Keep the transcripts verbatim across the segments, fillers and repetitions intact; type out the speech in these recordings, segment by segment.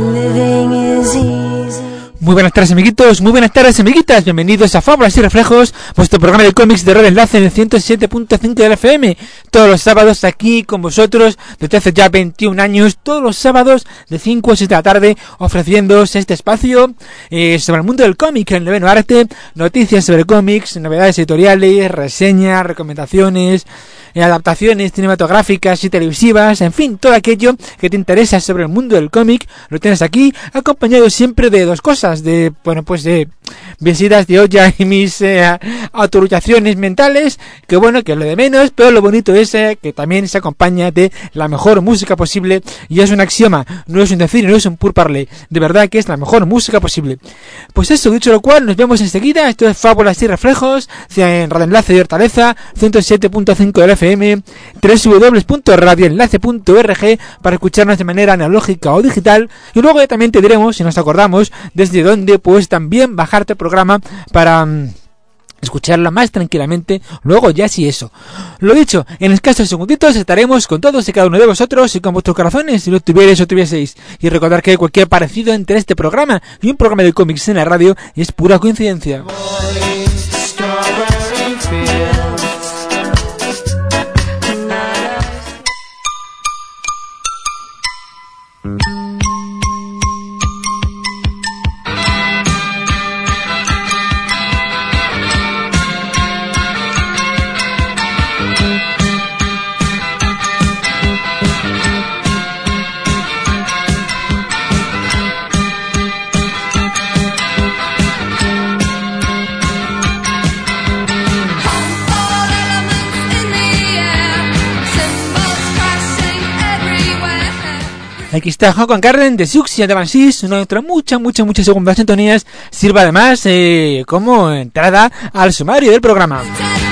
Muy buenas tardes, amiguitos, muy buenas tardes, amiguitas. Bienvenidos a Fábulas y Reflejos, vuestro programa de cómics de Radio Enlace en el ciento siete punto cinco de la F M. Todos los sábados aquí con vosotros, desde hace ya veintiún años, todos los sábados de cinco a seis de la tarde, ofreciéndoos este espacio eh, sobre el mundo del cómic, el noveno arte, noticias sobre cómics, novedades editoriales, reseñas, recomendaciones, eh, adaptaciones cinematográficas y televisivas, en fin, todo aquello que te interesa sobre el mundo del cómic, lo tienes aquí, acompañado siempre de dos cosas. De, bueno, pues de visitas de olla y mis eh, autorizaciones mentales, que bueno, que es lo de menos, pero lo bonito es eh, que también se acompaña de la mejor música posible, y es un axioma, no es un decir, no es un pur parler, de verdad que es la mejor música posible. Pues eso, dicho lo cual, nos vemos enseguida. Esto es Fábulas y Reflejos, en Radio Enlace de Hortaleza, ciento siete punto cinco de la F M, doble u doble u doble u punto radio enlace punto org, para escucharnos de manera analógica o digital, y luego también te diremos, si nos acordamos, desde donde puedes también bajarte el programa para um, escucharla más tranquilamente. Luego ya sí, eso lo dicho, en escasos segunditos estaremos con todos y cada uno de vosotros y con vuestros corazones, si lo tuvierais o tuvieseis. Y recordar que cualquier parecido entre este programa y un programa de cómics en la radio es pura coincidencia. Aquí está Juan Carden de Siouxsie and the Banshees, una otra muchas, muchas, muchas segundas sintonías. Sirva además eh, como entrada al sumario del programa.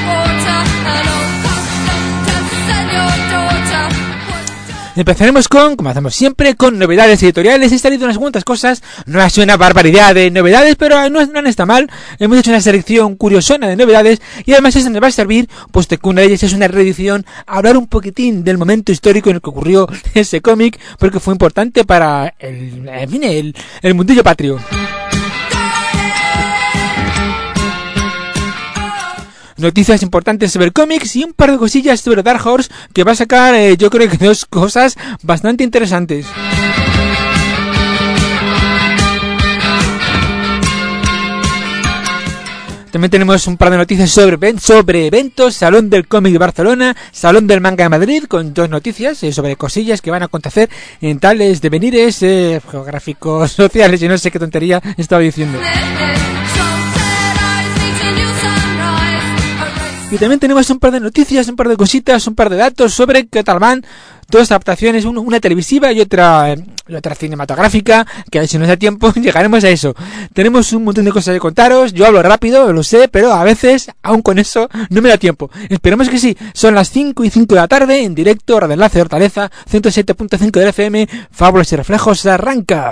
Empezaremos con, como hacemos siempre, con novedades editoriales. He salido unas cuantas cosas, no ha sido una barbaridad de novedades, pero no, no está mal. Hemos hecho una selección curiosona de novedades y además eso nos va a servir, puesto que una de ellas es una reedición, a hablar un poquitín del momento histórico en el que ocurrió ese cómic, porque fue importante para el, en fin, el, el mundillo patrio. Noticias importantes sobre cómics y un par de cosillas sobre Dark Horse, que va a sacar, eh, yo creo que dos cosas bastante interesantes. También tenemos un par de noticias sobre, sobre eventos, Salón del Cómic de Barcelona, Salón del Manga de Madrid, con dos noticias eh, sobre cosillas que van a acontecer en tales devenires eh, geográficos, sociales, y no sé qué tontería estaba diciendo. Y también tenemos un par de noticias, un par de cositas, un par de datos sobre qué tal van dos adaptaciones, una televisiva y otra y otra cinematográfica, que si nos da tiempo llegaremos a eso. Tenemos un montón de cosas que contaros, yo hablo rápido, lo sé, pero a veces, aún con eso, no me da tiempo. Esperemos que sí. Son las cinco y cinco de la tarde, en directo, Radio Enlace de Hortaleza, ciento siete punto cinco de la F M, Fábulas y Reflejos, arranca.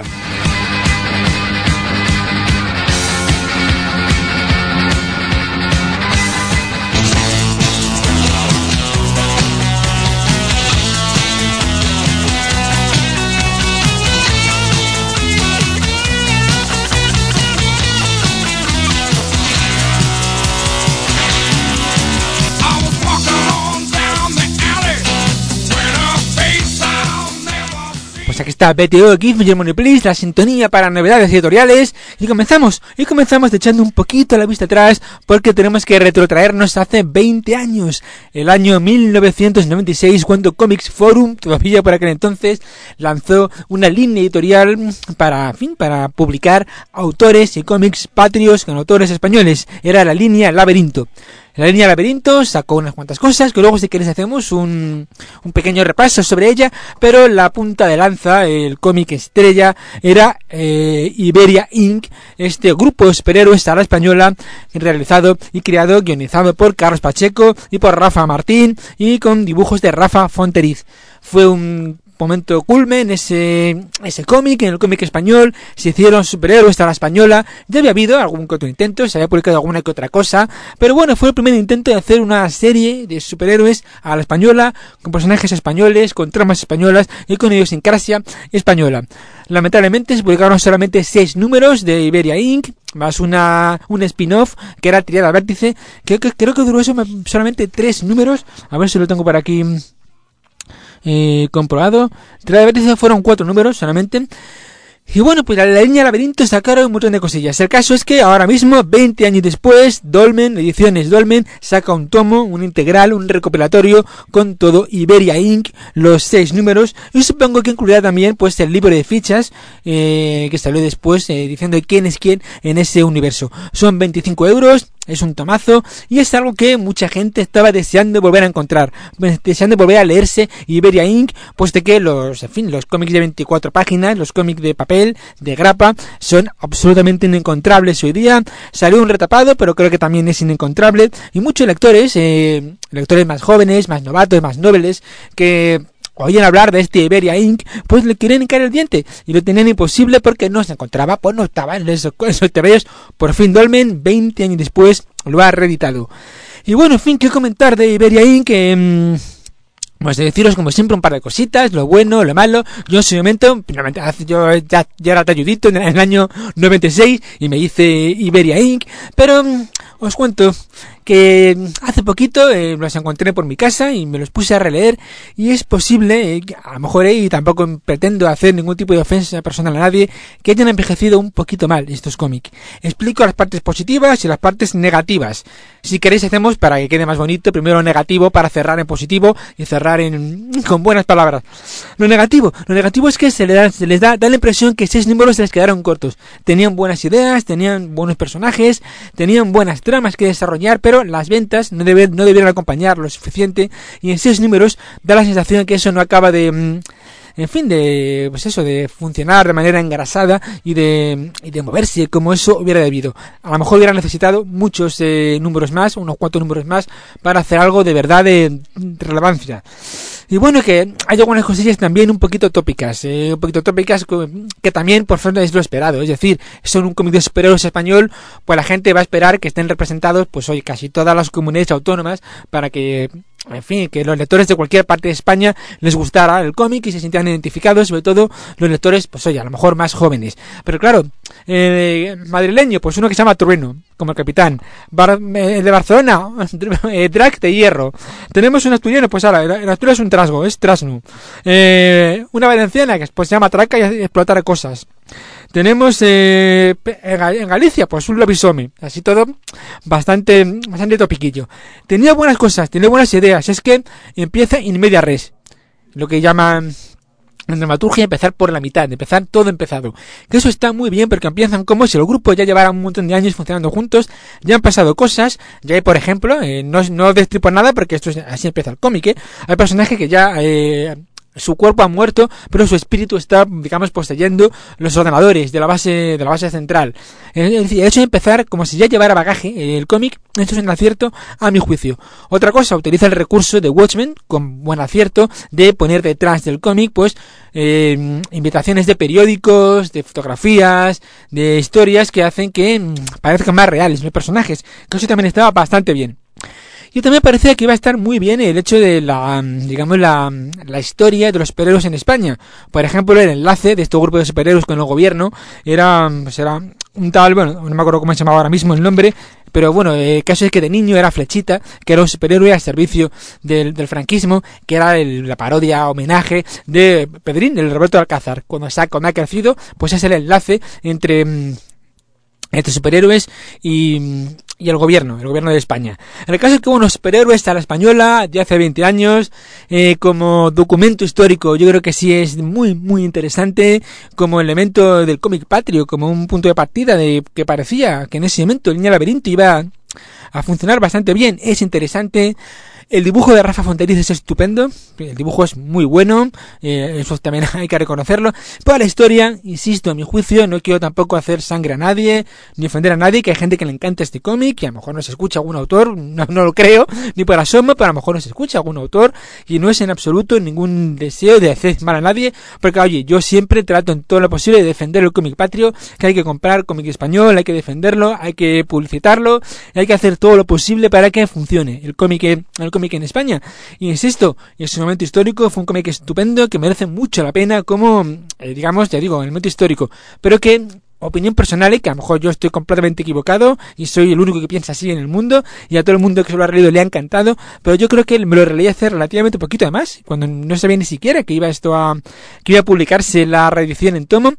Pues aquí está B T O, Give Me Your Money Please, la sintonía para novedades editoriales, y comenzamos, y comenzamos echando un poquito la vista atrás, porque tenemos que retrotraernos hace veinte años, el año mil novecientos noventa y seis, cuando Comics Forum, todavía por aquel entonces, lanzó una línea editorial para, en fin, para publicar autores y cómics patrios con autores españoles. Era la línea Laberinto. La línea Laberinto sacó unas cuantas cosas que luego, si queréis, hacemos un, un pequeño repaso sobre ella, pero la punta de lanza, el cómic estrella, era eh, Iberia incorporated, este grupo de superhéroes a la española, realizado y creado, guionizado por Carlos Pacheco y por Rafa Martín, y con dibujos de Rafa Fonteriz. Fue un momento culmen ese ese cómic. En el cómic español se hicieron superhéroes a la española. Ya había habido algún que otro intento, se había publicado alguna que otra cosa, pero bueno, fue el primer intento de hacer una serie de superhéroes a la española, con personajes españoles, con tramas españolas y con idiosincrasia española. Lamentablemente se publicaron solamente seis números de Iberia incorporated, más una un spin-off que era Tirada al Vértice, que, que creo que duró eso solamente tres números. A ver si lo tengo por aquí eh, comprobado. Tirada al Vértice fueron cuatro números solamente. Y bueno, pues la, la línea Laberinto sacaron un montón de cosillas. El caso es que ahora mismo, veinte años después, Dolmen, Ediciones Dolmen, saca un tomo, un integral, un recopilatorio con todo Iberia incorporated, los seis números. Y supongo que incluirá también pues el libro de fichas eh, que salió después eh, diciendo quién es quién en ese universo. Son veinticinco euros. Es un tomazo y es algo que mucha gente estaba deseando volver a encontrar, deseando volver a leerse Iberia incorporated, pues de que los, en fin, los cómics de veinticuatro páginas, los cómics de papel, de grapa, son absolutamente inencontrables hoy día. Salió un retapado, pero creo que también es inencontrable, y muchos lectores, eh, lectores más jóvenes, más novatos, más nobles, que oían hablar de este Iberia incorporated, pues le querían hincar el diente y lo tenían imposible porque no se encontraba, pues no estaba en esos, esos tebeos. Por fin Dolmen, veinte años después, lo ha reeditado. Y bueno, en fin, ¿qué comentar de Iberia incorporated? Eh, Pues de deciros como siempre un par de cositas, lo bueno, lo malo. Yo en su momento, yo ya, ya era talludito en el año noventa y seis y me hice Iberia incorporated, pero os cuento que hace poquito eh, los encontré por mi casa y me los puse a releer, y es posible, eh, a lo mejor, eh, y tampoco pretendo hacer ningún tipo de ofensa personal a nadie, que hayan envejecido un poquito mal estos cómics. Explico las partes positivas y las partes negativas. Si queréis hacemos, para que quede más bonito, primero lo negativo para cerrar en positivo y cerrar en con buenas palabras. Lo negativo, lo negativo es que se les da, se les da, da la impresión que seis números se les quedaron cortos. Tenían buenas ideas, tenían buenos personajes, tenían buenas tramas que desarrollar, pero las ventas no, debe, no debieron acompañar lo suficiente, y en seis números da la sensación de que eso no acaba de, en fin, de, pues eso, de funcionar de manera engrasada y de, y de moverse como eso hubiera debido. A lo mejor hubiera necesitado muchos eh, números más, unos cuantos números más, para hacer algo de verdad de relevancia. Y bueno, que hay algunas cosillas también un poquito tópicas, eh, un poquito tópicas que, que también por favor es lo esperado. Es decir, son un cómic de superhéroes español, pues la gente va a esperar que estén representados, pues hoy casi todas las comunidades autónomas, para que, en fin, que los lectores de cualquier parte de España les gustara el cómic y se sintieran identificados, sobre todo los lectores, pues oye, a lo mejor más jóvenes. Pero claro, eh, madrileño, pues uno que se llama Trueno, como el capitán. Bar eh, de Barcelona, eh, Drac de Hierro. Tenemos un asturiano, pues ahora, el asturiano es un trasgo, es Trasnu. Eh, una valenciana que pues se llama Traca y explotar cosas. Tenemos eh, en Galicia, pues un lobisome. Así todo, bastante, bastante topiquillo. Tenía buenas cosas, tenía buenas ideas. Es que empieza in media res, lo que llaman en dramaturgia empezar por la mitad, empezar todo empezado. Que eso está muy bien, porque empiezan como si los grupos ya llevaran un montón de años funcionando juntos, ya han pasado cosas, ya hay, por ejemplo, eh, no, no destripo nada porque esto es, así empieza el cómic, ¿eh? Hay personajes que ya eh, su cuerpo ha muerto, pero su espíritu está, digamos, poseyendo los ordenadores de la base de la base central. Es decir, el hecho de empezar como si ya llevara bagaje el cómic, esto es un acierto a mi juicio. Otra cosa, utiliza el recurso de Watchmen con buen acierto de poner detrás del cómic, pues, eh, invitaciones de periódicos, de fotografías, de historias que hacen que mmm, parezcan más reales los personajes, que eso también estaba bastante bien. Y también parecía que iba a estar muy bien el hecho de la, digamos, la, la historia de los superhéroes en España. Por ejemplo, el enlace de este grupo de superhéroes con el gobierno era, pues era un tal, bueno, no me acuerdo cómo se llamaba ahora mismo el nombre, pero bueno, el caso es que de niño era Flechita, que era un superhéroe al servicio del, del franquismo, que era el, la parodia, homenaje de Pedrín, del Roberto Alcázar. Cuando, se ha, cuando ha crecido, pues es el enlace entre, entre superhéroes y... y el gobierno, el gobierno de España. En el caso es que unos superhéroes a la española de hace veinte años, eh, como documento histórico, yo creo que sí es muy, muy interesante, como elemento del cómic patrio, como un punto de partida de que parecía que en ese momento el Niño Laberinto iba a funcionar bastante bien. Es interesante, El dibujo de Rafa Fonteriz es estupendo, el dibujo es muy bueno, eh, eso también hay que reconocerlo. Pero la historia, insisto, a mi juicio, no quiero tampoco hacer sangre a nadie, ni ofender a nadie, que hay gente que le encanta este cómic, y a lo mejor no se escucha algún autor, no, no lo creo, ni por asomo, pero a lo mejor no se escucha algún autor, y no es en absoluto ningún deseo de hacer mal a nadie, porque oye, yo siempre trato en todo lo posible de defender el cómic patrio, que hay que comprar cómic español, hay que defenderlo, hay que publicitarlo, hay que hacer todo lo posible para que funcione el cómic, el cómic en España. Y insisto, en ese momento histórico fue un cómic estupendo que merece mucho la pena como, eh, digamos, ya digo, en el momento histórico, pero que, opinión personal, y que a lo mejor yo estoy completamente equivocado y soy el único que piensa así en el mundo y a todo el mundo que se lo ha leído le ha encantado, pero yo creo que me lo releí hace relativamente poquito además, cuando no sabía ni siquiera que iba esto a, que iba a publicarse la reedición en tomo.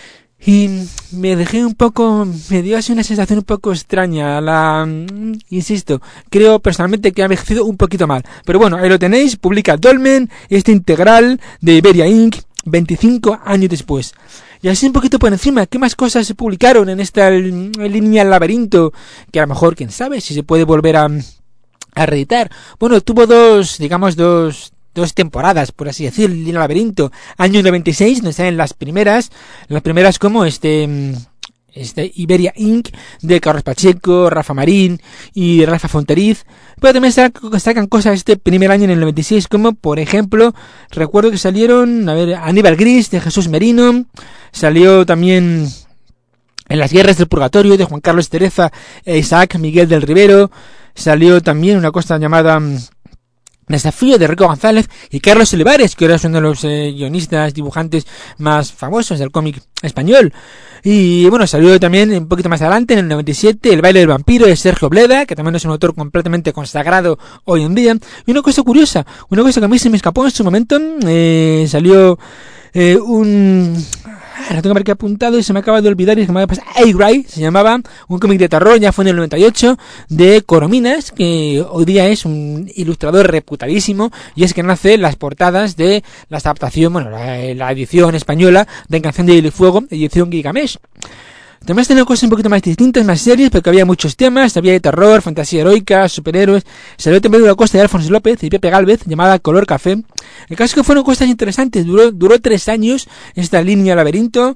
Y me dejé un poco, me dio así una sensación un poco extraña, la, insisto, creo personalmente que ha envejecido un poquito mal. Pero bueno, ahí lo tenéis, publica Dolmen, este integral de Iberia Incorporated, veinticinco años después. Y así un poquito por encima, ¿qué más cosas se publicaron en esta línea Laberinto? Que a lo mejor, quién sabe, si se puede volver a, a reeditar. Bueno, tuvo dos, digamos, dos... dos temporadas, por así decir, Línea Laberinto, año noventa y seis, donde salen las primeras, las primeras como este, este Iberia Incorporated, de Carlos Pacheco, Rafa Marín y Rafa Fonteriz, pero también sacan, sacan cosas este primer año en el noventa y seis, como por ejemplo, recuerdo que salieron, a ver, Aníbal Gris, de Jesús Merino, salió también En las guerras del purgatorio, de Juan Carlos Tereza e Isaac Miguel del Rivero, salió también una cosa llamada Desafío, de Rico González y Carlos Olivares, que ahora es uno de los eh, guionistas, dibujantes más famosos del cómic español. Y bueno, salió también un poquito más adelante, en el noventa y siete, El baile del vampiro, de Sergio Bleda, que también es un autor completamente consagrado hoy en día. Y una cosa curiosa, una cosa que a mí se me escapó en su momento, eh, salió eh, un... lo tengo por aquí apuntado y se me acaba de olvidar y se me acaba de pasar. A-Gray se llamaba, un cómic de terror, ya fue en el noventa y ocho, de Corominas, que hoy día es un ilustrador reputadísimo, y es que nace las portadas de la adaptación, bueno, la, la edición española de Canción de Hielo y Fuego, edición Gigamesh. También tenía cosas un poquito más distintas, más serias, porque había muchos temas, había de terror, fantasía heroica, superhéroes. Salió también una cosa de Alfonso López y Pepe Gálvez, llamada Color Café. El caso es que fueron cosas interesantes, duró, duró tres años esta línea Laberinto,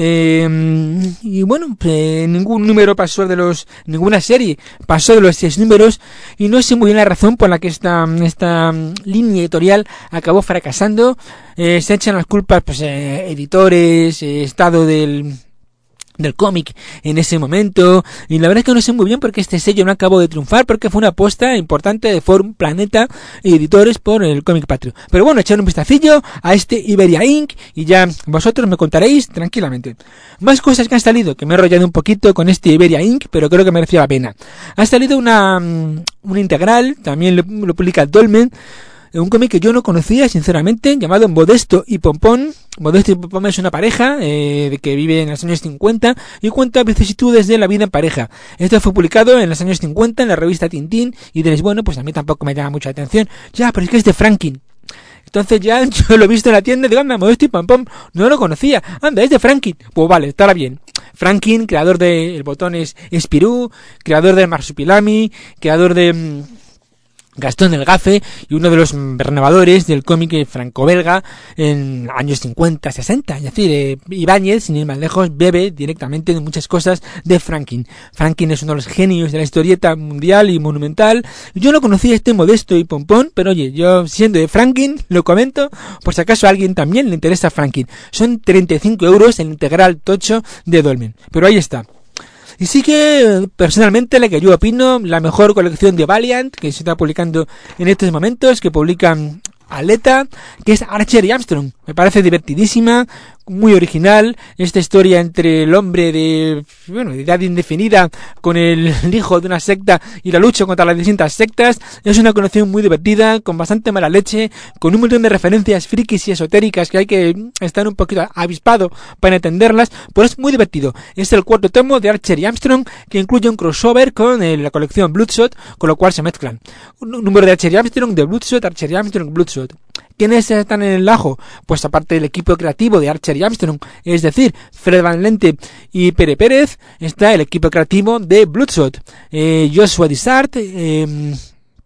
eh, y bueno, eh, ningún número pasó de los, ninguna serie pasó de los seis números, y no sé muy bien la razón por la que esta, esta línea editorial acabó fracasando. Eh, se echan las culpas, pues, eh, editores, eh, estado del... del cómic en ese momento, y la verdad es que no sé muy bien por qué este sello no acabó de triunfar, porque fue una apuesta importante de Forum, Planeta y editores por el cómic patrio. Pero bueno, echar un vistacillo a este Iberia Incorporated y ya vosotros me contaréis tranquilamente. Más cosas que han salido, que me he enrollado un poquito con este Iberia Incorporated, pero creo que merecía la pena. Ha salido una, una integral, también lo, lo publica Dolmen, un cómic que yo no conocía, sinceramente, llamado Modesto y Pompón. Modesto y Pompón es una pareja eh, de que vive en los años cincuenta y cuenta vicisitudes de la vida en pareja. Esto fue publicado en los años cincuenta en la revista Tintín, y diréis, bueno, pues a mí tampoco me llama mucha atención. Ya, pero es que es de Franklin. Entonces ya yo lo he visto en la tienda y digo, anda, Modesto y Pompón, no lo conocía. Anda, es de Franklin. Pues vale, estará bien. Franklin, creador de El botón es Espirú, creador de Marsupilami, creador de... Mmm, Gastón del Gafe, y uno de los renovadores del cómic franco-belga en años cincuenta, sesenta. Es decir, eh, Ibáñez, sin ir más lejos, bebe directamente de muchas cosas de Franklin. Franklin es uno de los genios de la historieta mundial y monumental. Yo no conocía este Modesto y Pompón, pero oye, yo siendo de Franklin, lo comento, por si acaso a alguien también le interesa Franklin. Son treinta y cinco euros el integral tocho de Dolmen. Pero ahí está. Y sí que, personalmente, la que yo opino, la mejor colección de Valiant, que se está publicando en estos momentos, que publican Aleta, que es Archer y Armstrong. Me parece divertidísima, muy original, esta historia entre el hombre de, bueno, de edad indefinida con el hijo de una secta y la lucha contra las distintas sectas. Es una colección muy divertida, con bastante mala leche, con un montón de referencias frikis y esotéricas que hay que estar un poquito avispado para entenderlas, pero es muy divertido. Es el cuarto tomo de Archer y Armstrong, que incluye un crossover con el, la colección Bloodshot, con lo cual se mezclan. Un número de Archer y Armstrong, de Bloodshot, Archer y Armstrong, Bloodshot. ¿Quiénes están en el ajo? Pues aparte del equipo creativo de Archer y Armstrong, es decir, Fred Van Lente y Pere Pérez, está el equipo creativo de Bloodshot, eh, Joshua Dysart, eh,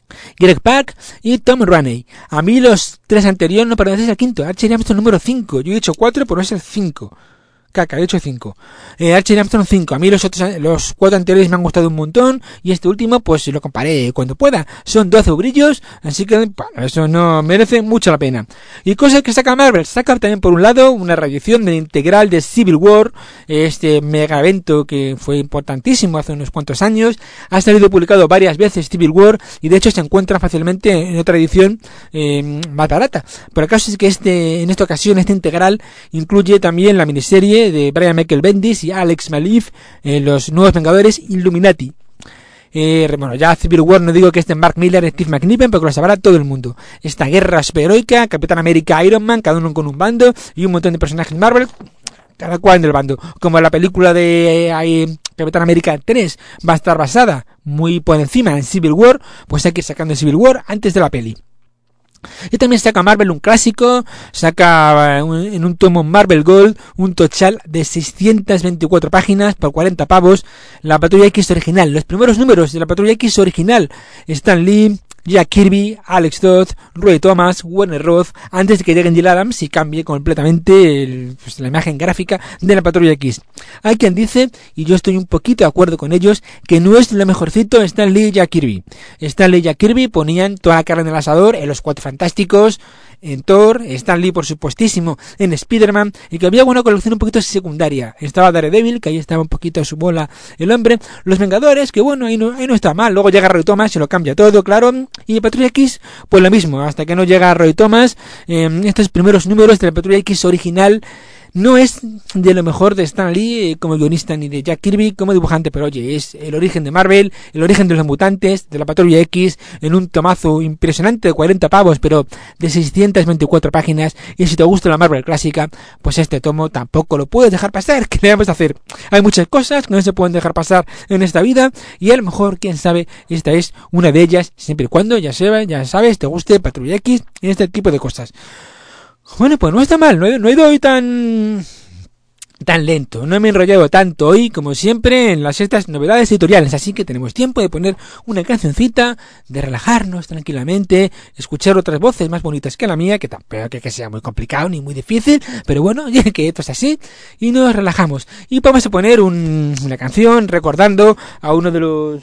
Greg Pak y Tom Raney. A mí los tres anteriores no parecen el quinto. Archer Armstrong número cinco. Yo he dicho cuatro, pero es el cinco. Caca, he hecho cinco. Eh, Archer Armstrong cinco. A mí los otros, los cuatro anteriores me han gustado un montón. Y este último, pues lo comparé cuando pueda. Son doce brillos. Así que, bueno, eso no merece mucho la pena. Y cosas que saca Marvel. Saca también, por un lado, una reedición de integral de Civil War. Este mega evento que fue importantísimo hace unos cuantos años. Ha salido publicado varias veces Civil War. Y de hecho se encuentra fácilmente en otra edición eh, más barata. Pero el caso es que este, en esta ocasión, este integral incluye también la miniserie de Brian Michael Bendis y Alex Maleev, eh, los nuevos Vengadores Illuminati. Eh, bueno, ya Civil War no digo que esté Mark Millar y Steve McNiven, porque lo sabrá todo el mundo. Esta guerra superheroica, Capitán América, Iron Man, cada uno con un bando y un montón de personajes Marvel, cada cual en el bando. Como la película de eh, Capitán América tres va a estar basada muy por encima en Civil War, pues hay que ir sacando Civil War antes de la peli. Y también saca Marvel un clásico, saca un, en un tomo Marvel Gold un total de seiscientas veinticuatro páginas por cuarenta pavos, la Patrulla X original, los primeros números de la Patrulla X original, Stan Lee, Jack Kirby, Alex Todd, Roy Thomas, Warner Roth, antes de que llegue Neil Adams y cambie completamente el, pues, la imagen gráfica de la Patrulla X. Hay quien dice, y yo estoy un poquito de acuerdo con ellos, que no es lo mejorcito Stan Lee y Jack Kirby. Stan Lee y Jack Kirby ponían toda la carne en el asador en los Cuatro Fantásticos, en Thor, Stan Lee por supuestísimo en Spider-Man, y que había una colección un poquito secundaria. Estaba Daredevil, que ahí estaba un poquito a su bola el hombre, los Vengadores, que bueno, ahí no, ahí no está mal, luego llega Roy Thomas y lo cambia todo, claro, y Patrulla X, pues lo mismo, hasta que no llega Roy Thomas, eh, estos primeros números de la Patrulla X original no es de lo mejor de Stan Lee eh, como guionista ni de Jack Kirby como dibujante, pero oye, es el origen de Marvel, el origen de los mutantes, de la Patrulla X, en un tomazo impresionante de cuarenta pavos, pero de seiscientas veinticuatro páginas, y si te gusta la Marvel clásica, pues este tomo tampoco lo puedes dejar pasar. ¿Qué le vamos a hacer? Hay muchas cosas que no se pueden dejar pasar en esta vida, y a lo mejor, quién sabe, esta es una de ellas, siempre y cuando, ya sabes, ya sabes, te guste Patrulla X y este tipo de cosas. Bueno, pues no está mal, no he, no he ido hoy tan tan lento, no me he enrollado tanto hoy como siempre en las estas novedades editoriales, así que tenemos tiempo de poner una cancioncita, de relajarnos tranquilamente, escuchar otras voces más bonitas que la mía, que tampoco que, que sea muy complicado ni muy difícil, pero bueno, ya que esto es así, y nos relajamos. Y vamos a poner un, una canción recordando a uno de los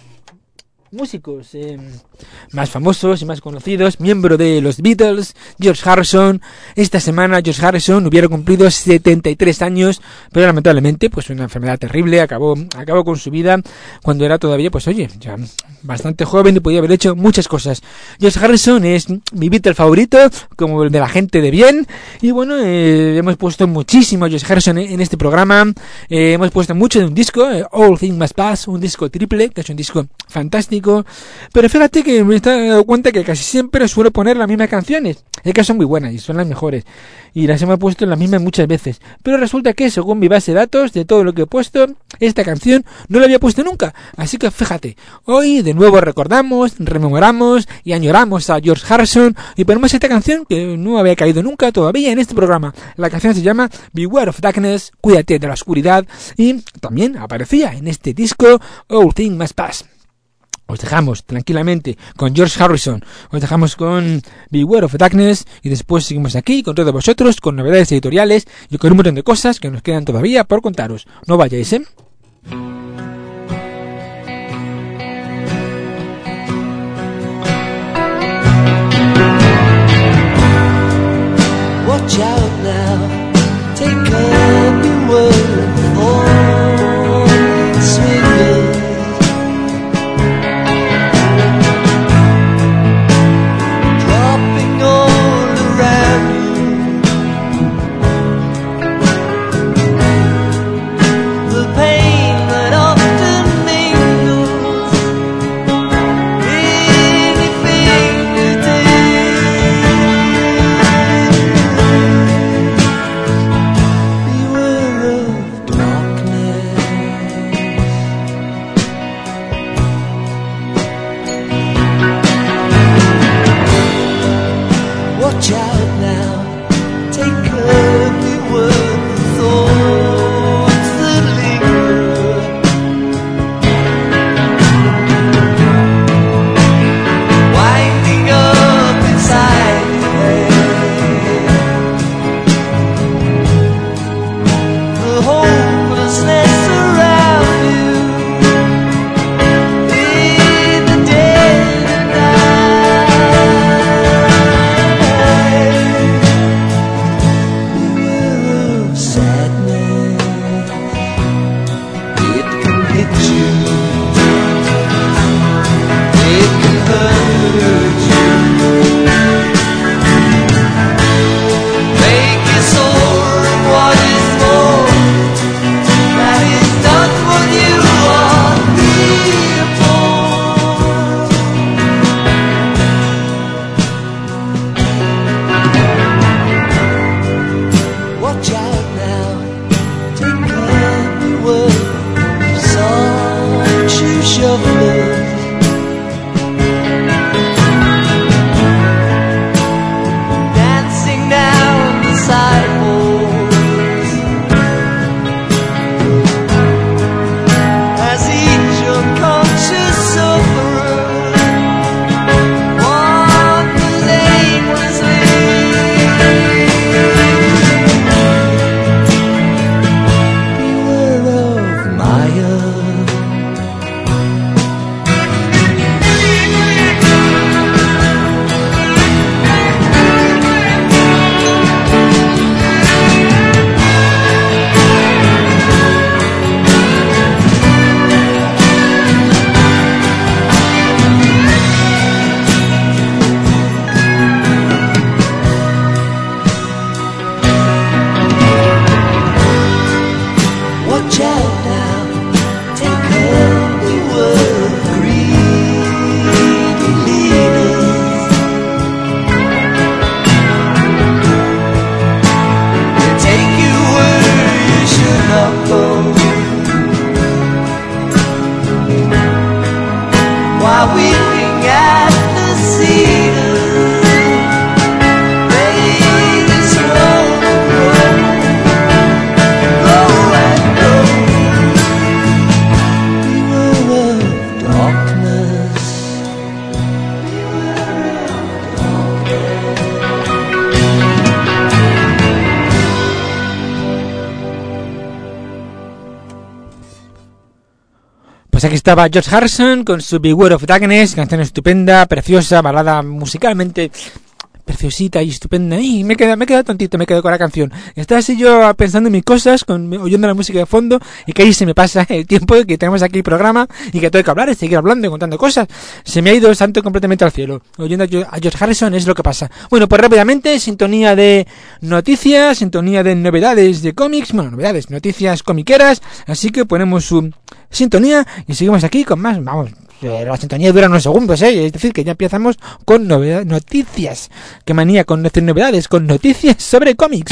músicos eh, más famosos y más conocidos, miembro de los Beatles, George Harrison. Esta semana George Harrison hubiera cumplido setenta y tres años, pero lamentablemente pues una enfermedad terrible acabó acabó con su vida cuando era todavía, pues oye, ya bastante joven y podía haber hecho muchas cosas. George Harrison es mi Beatle favorito, como el de la gente de bien, y bueno, eh, hemos puesto muchísimo a George Harrison en este programa, eh, hemos puesto mucho de un disco, eh, All Things Must Pass, un disco triple, que es un disco fantástico. Pero fíjate que me he dado cuenta que casi siempre suelo poner las mismas canciones. Es que son muy buenas y son las mejores. Y las hemos puesto las mismas muchas veces. Pero resulta que según mi base de datos de todo lo que he puesto, esta canción no la había puesto nunca. Así que fíjate, hoy de nuevo recordamos, rememoramos y añoramos a George Harrison y ponemos esta canción que no había caído nunca todavía en este programa. La canción se llama Beware of Darkness, cuídate de la oscuridad, y también aparecía en este disco All Things Must Pass. Os dejamos tranquilamente con George Harrison, os dejamos con Beware of Darkness y después seguimos aquí con todos vosotros, con novedades editoriales y con un montón de cosas que nos quedan todavía por contaros. No vayáis, ¿eh? Watch out now, take up your word for swingers. Thank you. shufflers. Dancing down the sidewalks as each unconscious sufferer wanders aimlessly. Beware of Maya. Watch out now, take up the word of greedy leaders. They take you where you should not go, while weeping at the cedars. They slow grow, grow and grow. Beware of darkness. Pues aquí estaba George Harrison con su Beware of Darkness, canción estupenda, preciosa, balada musicalmente preciosita y estupenda. Y me he quedado, me he quedado tontito, me he quedado con la canción. Estaba así yo pensando en mis cosas, con, oyendo la música de fondo, y que ahí se me pasa el tiempo que tenemos aquí el programa y que tengo que hablar y seguir hablando y contando cosas. Se me ha ido el santo completamente al cielo. Oyendo a George Harrison es lo que pasa. Bueno, pues rápidamente, sintonía de noticias, sintonía de novedades de cómics, bueno, novedades, noticias comiqueras, así que ponemos su sintonía y seguimos aquí con más, vamos. La sintonía dura unos segundos, ¿eh? Es decir, que ya empezamos con novedades, noticias. Qué manía con decir novedades, con noticias sobre cómics.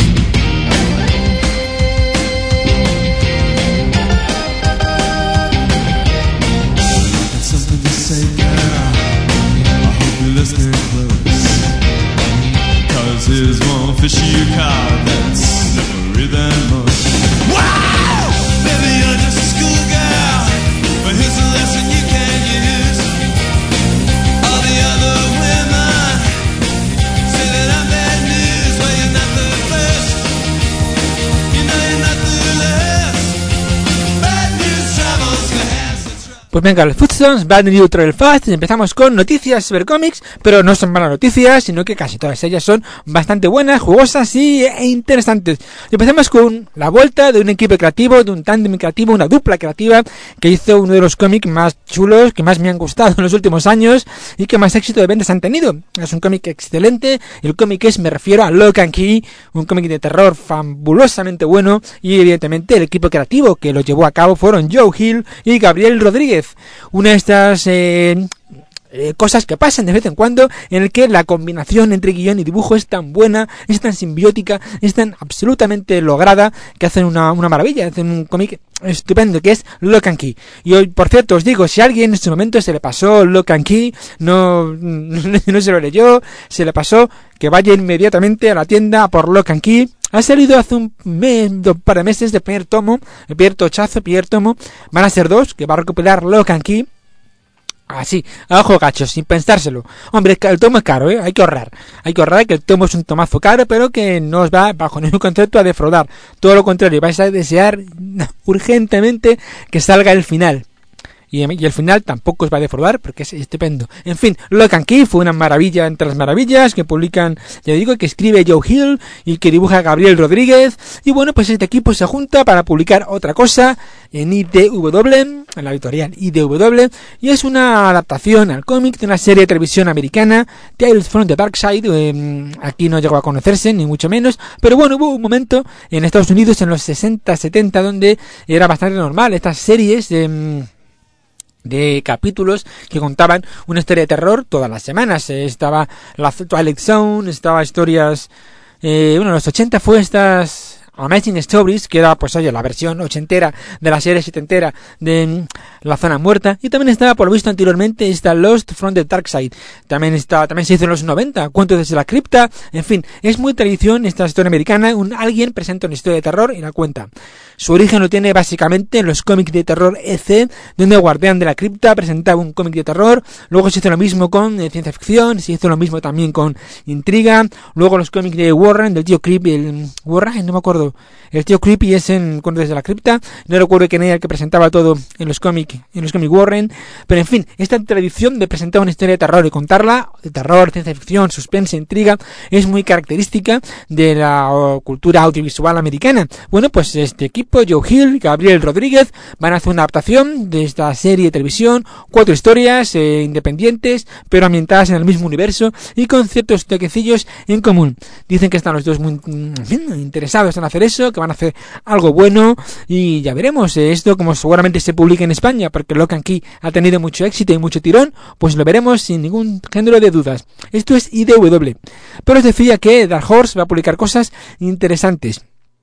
Pues venga, el Footstones, Bad News Travel Fast, empezamos con noticias sobre cómics, pero no son malas noticias, sino que casi todas ellas son bastante buenas, jugosas y e interesantes. Empezamos con la vuelta de un equipo creativo, de un tándem creativo, una dupla creativa que hizo uno de los cómics más chulos, que más me han gustado en los últimos años y que más éxito de ventas han tenido. Es un cómic excelente, el cómic es, me refiero a Lock and Key, un cómic de terror fabulosamente bueno, y evidentemente el equipo creativo que lo llevó a cabo fueron Joe Hill y Gabriel Rodríguez. Una de estas eh, eh, cosas que pasan de vez en cuando, en el que la combinación entre guión y dibujo es tan buena, es tan simbiótica, es tan absolutamente lograda, que hacen una, una maravilla, hacen un cómic estupendo que es Lock and Key. Y hoy, por cierto, os digo, si a alguien en este momento se le pasó Lock and Key, no, no se lo leyó, se le pasó, que vaya inmediatamente a la tienda por Lock and Key. Ha salido hace un mes, un par de meses de primer tomo, el primer tochazo, primer tomo. Van a ser dos, que va a recopilar Lock and Key. Así, a ojo gacho, sin pensárselo. Hombre, el tomo es caro, ¿eh? Hay que ahorrar. Hay que ahorrar, que el tomo es un tomazo caro, pero que no os va, bajo ningún concepto, a defraudar. Todo lo contrario, vais a desear urgentemente que salga el final. Y, y el final tampoco os va a defraudar porque es estupendo. En fin, Lock and Key fue una maravilla entre las maravillas que publican, ya digo, que escribe Joe Hill y que dibuja Gabriel Rodríguez. Y bueno, pues este equipo se junta para publicar otra cosa en I D W, en la editorial I D W, y es una adaptación al cómic de una serie de televisión americana, Tales from the Dark Side. Eh, aquí no llegó a conocerse, ni mucho menos, pero bueno, hubo un momento en Estados Unidos en los sesenta, setenta donde era bastante normal estas series de... Eh, de capítulos que contaban una historia de terror todas las semanas. Eh, estaba la Twilight Zone, estaba historias, eh, bueno, en los ochenta fue estas Amazing Stories, que era, pues oye, la versión ochentera de la serie setentera de La Zona Muerta, y también estaba, por lo visto anteriormente, está Lost from the Dark Side, también está, también se hizo en los noventa, Cuentos desde la Cripta, en fin, es muy tradición esta historia americana, un alguien presenta una historia de terror y la cuenta. Su origen lo tiene básicamente en los cómics de terror E C, donde el Guardián de la Cripta presentaba un cómic de terror, luego se hizo lo mismo con eh, ciencia ficción, se hizo lo mismo también con intriga, luego los cómics de Warren, del tío Creepy, el Warren, no me acuerdo, el tío Creepy es en Cuentos desde la Cripta, no recuerdo quién era el que presentaba todo en los cómics, en los cómics Warren, pero en fin, esta tradición de presentar una historia de terror y contarla, de terror, ciencia ficción, suspense, intriga, es muy característica de la oh, cultura audiovisual americana. Bueno, pues este equipo, Joe Hill, Gabriel Rodríguez, van a hacer una adaptación de esta serie de televisión, cuatro historias eh, independientes, pero ambientadas en el mismo universo y con ciertos toquecillos en común. Dicen que están los dos muy mm, interesados en hacer eso, que van a hacer algo bueno, y ya veremos eh, esto, como seguramente se publique en España, porque Lock and Key ha tenido mucho éxito y mucho tirón, pues lo veremos sin ningún género de dudas. Esto es I D W. Pero os decía que Dark Horse va a publicar cosas interesantes.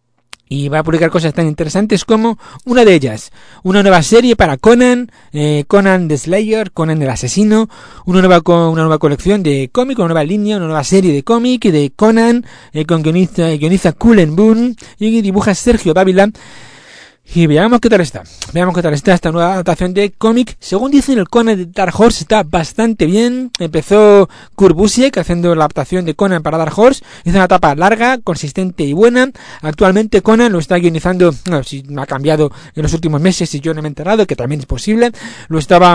Y va a publicar cosas tan interesantes como una de ellas, una nueva serie para Conan, eh, Conan the Slayer, Conan el asesino, una nueva co- una nueva colección de cómic, una nueva línea, una nueva serie de cómic de Conan, eh, con guioniza, guioniza Cullen Boone y dibuja Sergio Dávila. Y veamos qué tal está. Veamos qué tal está esta nueva adaptación de cómic. Según dicen, el Conan de Dark Horse está bastante bien. Empezó Kurt Busiek haciendo la adaptación de Conan para Dark Horse. Hizo una etapa larga, consistente y buena. Actualmente Conan lo está guionizando, no, si ha cambiado en los últimos meses y yo no me he enterado, que también es posible. Lo estaba...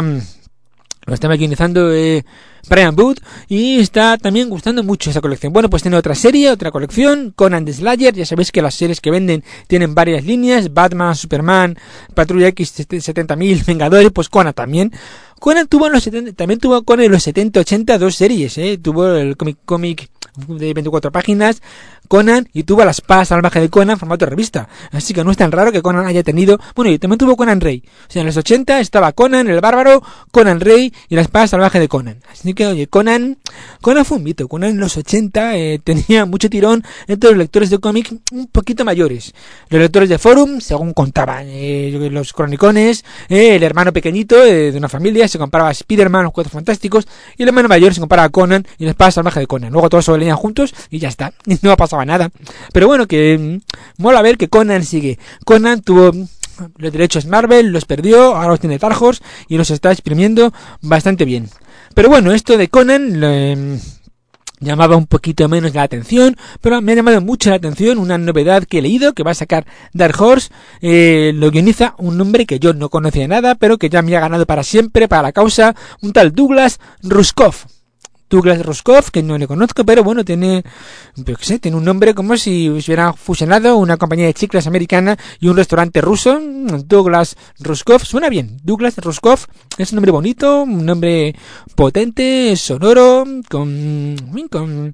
Lo estaba guionizando eh, Brian Booth y está también gustando mucho esa colección. Bueno, pues tiene otra serie, otra colección, Conan the Slayer. Ya sabéis que las series que venden tienen varias líneas, Batman, Superman, Patrulla X setenta mil, Vengadores, pues Conan también. Conan tuvo en los setenta, también tuvo Conan en los setenta ochenta dos series, eh. Tuvo el cómic cómic de veinticuatro páginas, Conan, y tuvo las Paz Salvaje de Conan en formato de revista. Así que no es tan raro que Conan haya tenido... Bueno, y también tuvo Conan Rey. O sea, en los ochenta estaba Conan el Bárbaro, Conan Rey y la Espada Salvaje de Conan. Así que, oye, Conan... Conan fue un mito. Conan en los ochenta eh, tenía mucho tirón entre los lectores de cómic un poquito mayores. Los lectores de Forum, según contaban eh, los cronicones, eh, el hermano pequeñito eh, de una familia se comparaba a Spider-Man, los Cuatro Fantásticos, y el hermano mayor se comparaba a Conan y la Espada Salvaje de Conan. Luego todos se leían juntos y ya está. Y no pasaba nada. Pero bueno, que mmm, mola ver que Conan sigue. Conan tuvo los derechos Marvel, los perdió, ahora los tiene Dark Horse y los está exprimiendo bastante bien. Pero bueno, esto de Conan eh, llamaba un poquito menos la atención, pero me ha llamado mucho la atención una novedad que he leído, que va a sacar Dark Horse. Eh, lo guioniza un hombre que yo no conocía nada, pero que ya me ha ganado para siempre, para la causa, un tal Douglas Rushkoff. Douglas Rushkoff, que no le conozco, pero bueno, tiene, yo qué sé, tiene un nombre como si se hubiera fusionado una compañía de chicles americana y un restaurante ruso. Douglas Rushkoff, suena bien. Douglas Rushkoff es un nombre bonito, un nombre potente, sonoro, con, con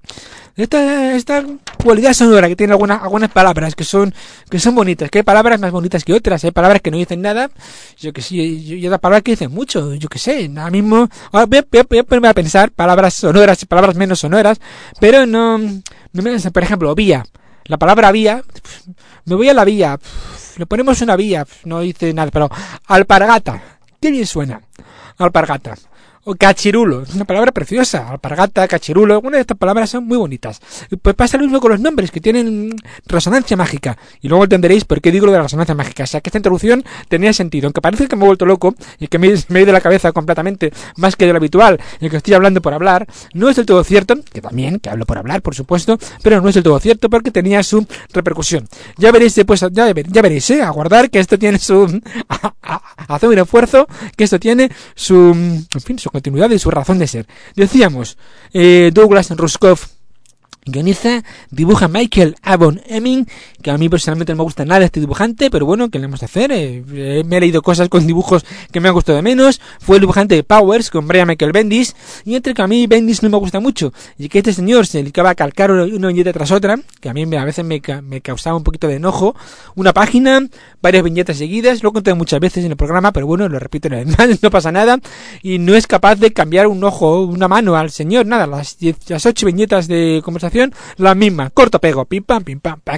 esta, esta cualidad sonora que tiene algunas, algunas palabras que son, que son bonitas, que hay palabras más bonitas que otras, hay palabras que no dicen nada, yo que sé, y otras palabras que dicen mucho, yo que sé, ahora mismo, ahora voy a, voy a ponerme a pensar palabras sonoras y palabras menos sonoras, pero no, no me, por ejemplo, vía, la palabra vía, me voy a la vía, le ponemos una vía, no dice nada, pero alpargata, qué bien suena, alpargata. O cachirulo, es una palabra preciosa, alpargata, cachirulo, algunas de estas palabras son muy bonitas. Pues pasa lo mismo con los nombres, que tienen resonancia mágica, y luego entenderéis por qué digo lo de la resonancia mágica. O sea, que esta introducción tenía sentido, aunque parece que me he vuelto loco, y que me, me he ido de la cabeza completamente, más que de lo habitual, y que estoy hablando por hablar, no es del todo cierto, que también, que hablo por hablar, por supuesto, pero no es del todo cierto, porque tenía su repercusión. Ya veréis después, ya, ya veréis, eh, aguardar que esto tiene su, a, a, a hacer un esfuerzo, que esto tiene su, en fin, su continuidad y su razón de ser. Decíamos, eh, Douglas Rushkoff guioniza, dibuja Michael Avon Hemming, que a mí personalmente no me gusta nada este dibujante, pero bueno, ¿qué le vamos a hacer? Eh, eh, me he leído cosas con dibujos que me han gustado de menos. Fue el dibujante de Powers con Brian Michael Bendis, y entre que a mí Bendis no me gusta mucho, y que este señor se dedicaba a calcar una viñeta tras otra, que a mí a veces me, me causaba un poquito de enojo, una página, varias viñetas seguidas, lo he contado muchas veces en el programa, pero bueno, lo repito una vez más, no pasa nada, y no es capaz de cambiar un ojo, una mano al señor, nada, las, diez, las ocho viñetas de conversación, la misma, corto pego, pim pam, pim pam, ¿para qué?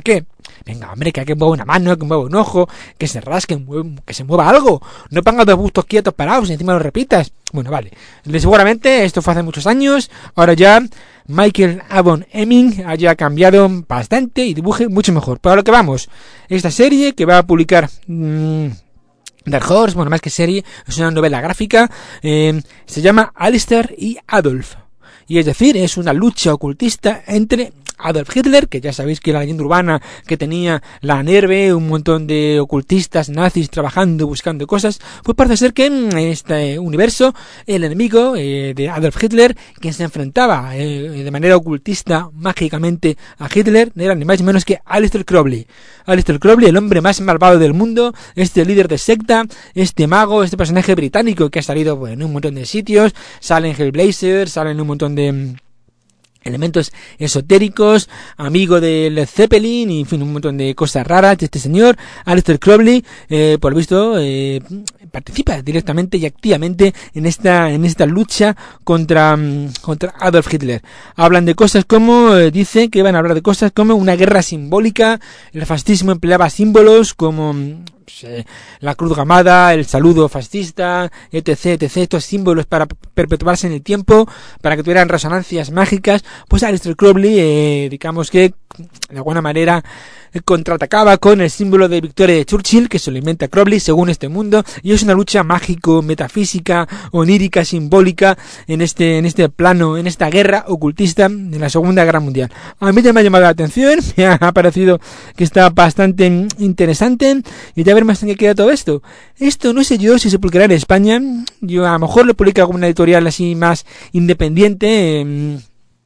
Venga, hombre, que hay que mover una mano, que mueva un ojo, que se rasque, que se mueva algo. No pongas dos bustos quietos parados y encima lo repitas. Bueno, vale. Seguramente esto fue hace muchos años. Ahora ya Michael Avon Hemming haya cambiado bastante y dibuje mucho mejor. Pero a lo que vamos, esta serie que va a publicar mmm, Dark Horse, bueno, más que serie, es una novela gráfica, eh, se llama Alistair y Adolf. Y es decir, es una lucha ocultista entre Adolf Hitler, que ya sabéis que la leyenda urbana que tenía la Nerve, un montón de ocultistas nazis trabajando, buscando cosas, pues parece ser que en este universo el enemigo eh, de Adolf Hitler, quien se enfrentaba eh, de manera ocultista mágicamente a Hitler, no era ni más ni menos que Aleister Crowley. Aleister Crowley, el hombre más malvado del mundo, este líder de secta, este mago, este personaje británico que ha salido bueno, en un montón de sitios, sale en Hellblazer, sale en un montón de elementos esotéricos, amigo de Led Zeppelin y en fin, un montón de cosas raras de este señor, Aleister Crowley, eh, por lo visto, eh, participa directamente y activamente en esta en esta lucha contra, contra Adolf Hitler. Hablan de cosas como, eh, dice que van a hablar de cosas como una guerra simbólica, el fascismo empleaba símbolos como pues, la cruz gamada, el saludo fascista, etc, etc, estos símbolos para perpetuarse en el tiempo, para que tuvieran resonancias mágicas. Pues Aleister Crowley, eh, digamos que de alguna manera contraatacaba con el símbolo de victoria de Churchill, que se lo inventa Crowley según este mundo, y es una lucha mágico, metafísica, onírica, simbólica en este en este plano, en esta guerra ocultista de la Segunda Guerra Mundial. A mí ya me ha llamado la atención, me ha parecido que está bastante interesante, y ya ver más en qué queda todo esto. Esto no sé yo si se publicará en España, yo a lo mejor lo publica alguna editorial así más independiente, eh,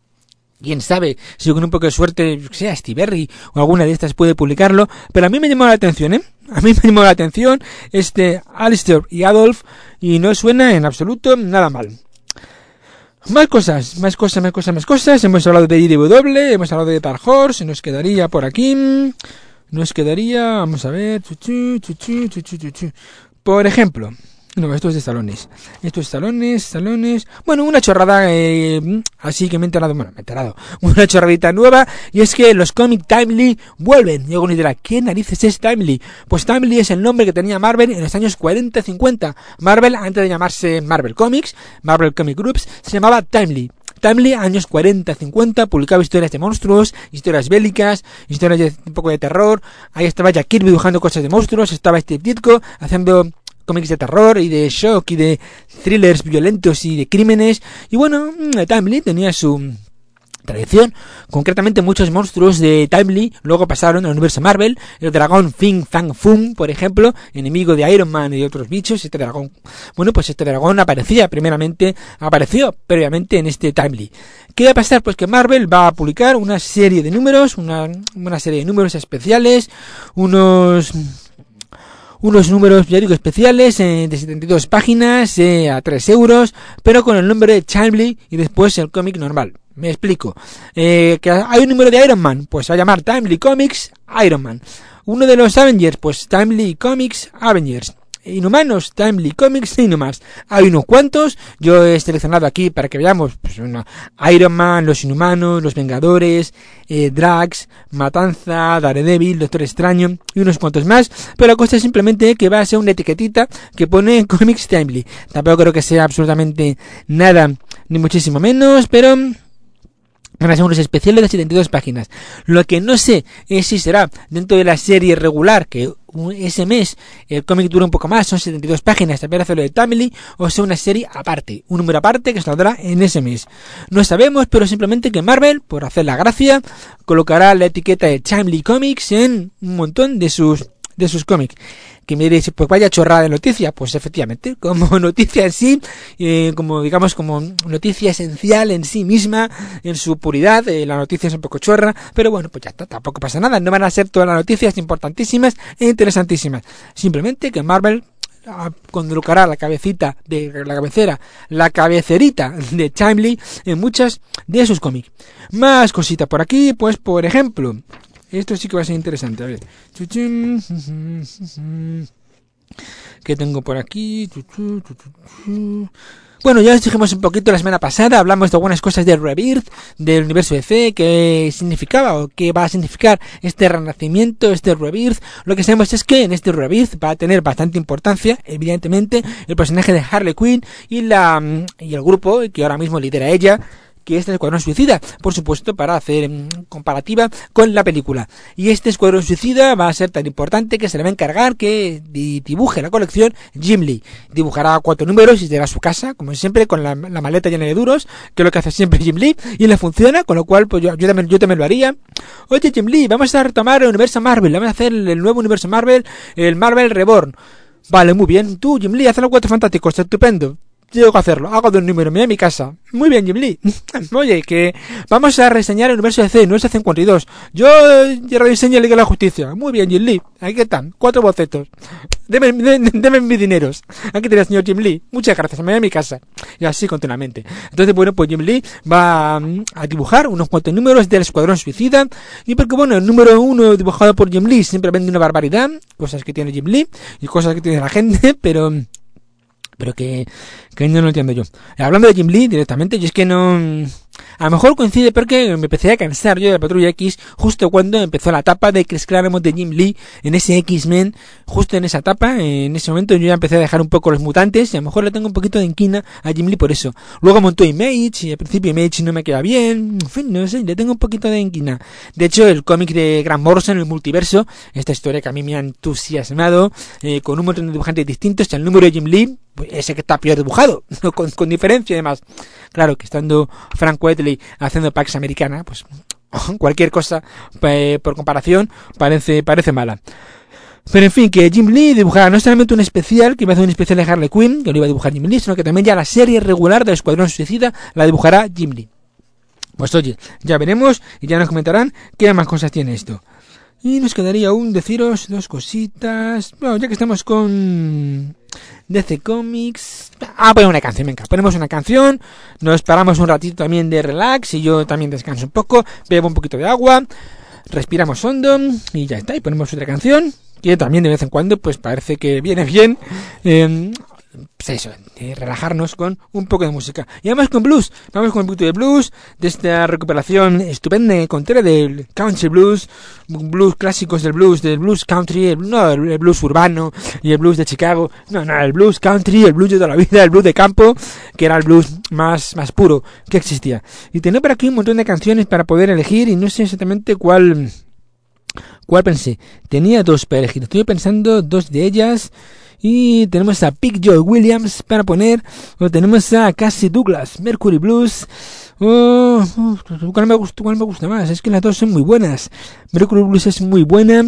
quién sabe, si con un poco de suerte, sea Stiberry o alguna de estas puede publicarlo, pero a mí me llamó la atención, ¿eh? A mí me llamó la atención este Alistair y Adolf y no suena en absoluto nada mal. Más cosas, más cosas, más cosas, más cosas. Hemos hablado de I D W, hemos hablado de Dark Horse, nos quedaría por aquí, nos quedaría, vamos a ver, chuchu, chuchu, chuchu, chuchu. Por ejemplo, no, esto es de salones. Esto es salones, salones. Bueno, una chorrada, eh, así que me he enterado, bueno, me he enterado. Una chorradita nueva, y es que los cómics Timely vuelven. Y alguno dirá, ¿qué narices es Timely? Pues Timely es el nombre que tenía Marvel en los años cuarenta cincuenta. Marvel, antes de llamarse Marvel Comics, Marvel Comic Groups, se llamaba Timely. Timely, años cuarenta cincuenta, publicaba historias de monstruos, historias bélicas, historias de un poco de terror. Ahí estaba Jack Kirby dibujando cosas de monstruos, estaba Steve Ditko haciendo cómics de terror y de shock y de thrillers violentos y de crímenes. Y bueno, Timely tenía su tradición. Concretamente muchos monstruos de Timely luego pasaron al universo Marvel. El dragón Fin Fang Foom, por ejemplo, enemigo de Iron Man y de otros bichos. Este dragón, bueno, pues este dragón aparecía primeramente, apareció previamente en este Timely. ¿Qué va a pasar? Pues que Marvel va a publicar una serie de números, una, una serie de números especiales, unos unos números, ya digo, especiales eh, de setenta y dos páginas eh, a tres euros, pero con el nombre de Timely y después el cómic normal. Me explico. Eh, que hay un número de Iron Man, pues se va a llamar Timely Comics Iron Man. Uno de los Avengers, pues Timely Comics Avengers. Inhumanos, Timely Comics Inhumans. Hay unos cuantos, yo he seleccionado aquí para que veamos, pues, una, Iron Man, los Inhumanos, los Vengadores, eh, Drax, Matanza, Daredevil, Doctor Extraño y unos cuantos más, pero la cosa es simplemente que va a ser una etiquetita que pone Comics Timely. Tampoco creo que sea absolutamente nada, ni muchísimo menos, pero van a ser unos especiales de setenta y dos páginas. Lo que no sé es si será dentro de la serie regular, que ese mes el cómic dura un poco más, son setenta y dos páginas, también hacerlo de Timely, o sea una serie aparte, un número aparte que saldrá en ese mes. No sabemos, pero simplemente que Marvel, por hacer la gracia, colocará la etiqueta de Timely Comics en un montón de sus de sus cómics. Que me diréis, pues vaya chorrada de noticia. Pues efectivamente, como noticia en sí, eh, como digamos, como noticia esencial en sí misma, en su puridad, eh, la noticia es un poco chorra, pero bueno, pues ya está, tampoco pasa nada, no van a ser todas las noticias importantísimas e interesantísimas. Simplemente que Marvel colocará la cabecita de la cabecera, la cabecerita de Timely en muchas de sus cómics. Más cositas por aquí, pues por ejemplo, esto sí que va a ser interesante. A ver. que tengo por aquí. Bueno, ya os dijimos un poquito la semana pasada, hablamos de algunas cosas de Rebirth, del universo D C, qué significaba o qué va a significar este renacimiento, este Rebirth. Lo que sabemos es que en este Rebirth va a tener bastante importancia, evidentemente, el personaje de Harley Quinn y la y el grupo que ahora mismo lidera ella, que es el Escuadrón Suicida, por supuesto, para hacer mmm, comparativa con la película. Y este Escuadrón Suicida va a ser tan importante que se le va a encargar que dibuje la colección Jim Lee. Dibujará cuatro números y será a su casa, como siempre, con la, la maleta llena de duros, que es lo que hace siempre Jim Lee, y le funciona, con lo cual pues yo, yo, también, yo también lo haría. Oye, Jim Lee, vamos a retomar el universo Marvel, vamos a hacer el, el nuevo universo Marvel, el Marvel Reborn. Vale, muy bien. Tú, Jim Lee, haz los Cuatro Fantásticos, estupendo. Llego a hacerlo, hago de un número, me voy a mi casa. Muy bien, Jim Lee. Oye, que vamos a reseñar el universo D C, universo cincuenta y dos. Yo ya rediseño la Liga de la Justicia. Muy bien, Jim Lee. Aquí están, cuatro bocetos. Deme, deme, deme mis dineros. Aquí tiene el señor Jim Lee. Muchas gracias, me voy a mi casa. Y así continuamente. Entonces, bueno, pues Jim Lee va a dibujar unos cuantos números del Escuadrón Suicida. Y porque, bueno, el número uno dibujado por Jim Lee siempre vende una barbaridad. Cosas que tiene Jim Lee y cosas que tiene la gente, pero... pero que, que no lo entiendo yo. Hablando de Jim Lee directamente, yo es que no... A lo mejor coincide porque me empecé a cansar yo de la Patrulla X justo cuando empezó la etapa de Chris Claremont de Jim Lee en ese X-Men, justo en esa etapa, en ese momento yo ya empecé a dejar un poco los mutantes y a lo mejor le tengo un poquito de inquina a Jim Lee por eso. Luego montó Image y al principio Image no me queda bien, en fin, no sé, le tengo un poquito de inquina. De hecho, el cómic de Grant Morrison, el multiverso, esta historia que a mí me ha entusiasmado, eh, con un montón de dibujantes distintos, el número de Jim Lee, ese que está peor dibujado, con, con diferencia además. Claro que estando Frank Whiteley haciendo Pax Americana, pues cualquier cosa eh, por comparación parece parece mala. Pero en fin, que Jim Lee dibujará no solamente un especial, que iba a hacer un especial de Harley Quinn, que lo iba a dibujar Jim Lee, sino que también ya la serie regular del Escuadrón Suicida la dibujará Jim Lee. Pues oye, ya veremos y ya nos comentarán qué más cosas tiene esto. Y nos quedaría aún deciros dos cositas. Bueno, ya que estamos con D C Comics... Ah, ponemos una canción, venga. Ponemos una canción, nos paramos un ratito también de relax y yo también descanso un poco, bebo un poquito de agua, respiramos hondo y ya está. Y ponemos otra canción que también de vez en cuando pues parece que viene bien. Eh, pues eso, de relajarnos con un poco de música. Y vamos con blues, vamos con un poquito de blues, de esta recuperación estupenda y entera del country blues, blues clásicos del blues, del blues country, el, no el blues urbano y el blues de Chicago, no, no, el blues country, el blues de toda la vida, el blues de campo, que era el blues más, más puro que existía. Y tenía por aquí un montón de canciones para poder elegir y no sé exactamente cuál, cuál pensé. Tenía dos para elegir, estoy pensando dos de ellas. Y tenemos a Big Joe Williams para poner, o tenemos a Cassie Douglas, Mercury Blues. Oh, oh, ¿cuál me gusta, cuál me gusta más? Es que las dos son muy buenas. Mercury Blues es muy buena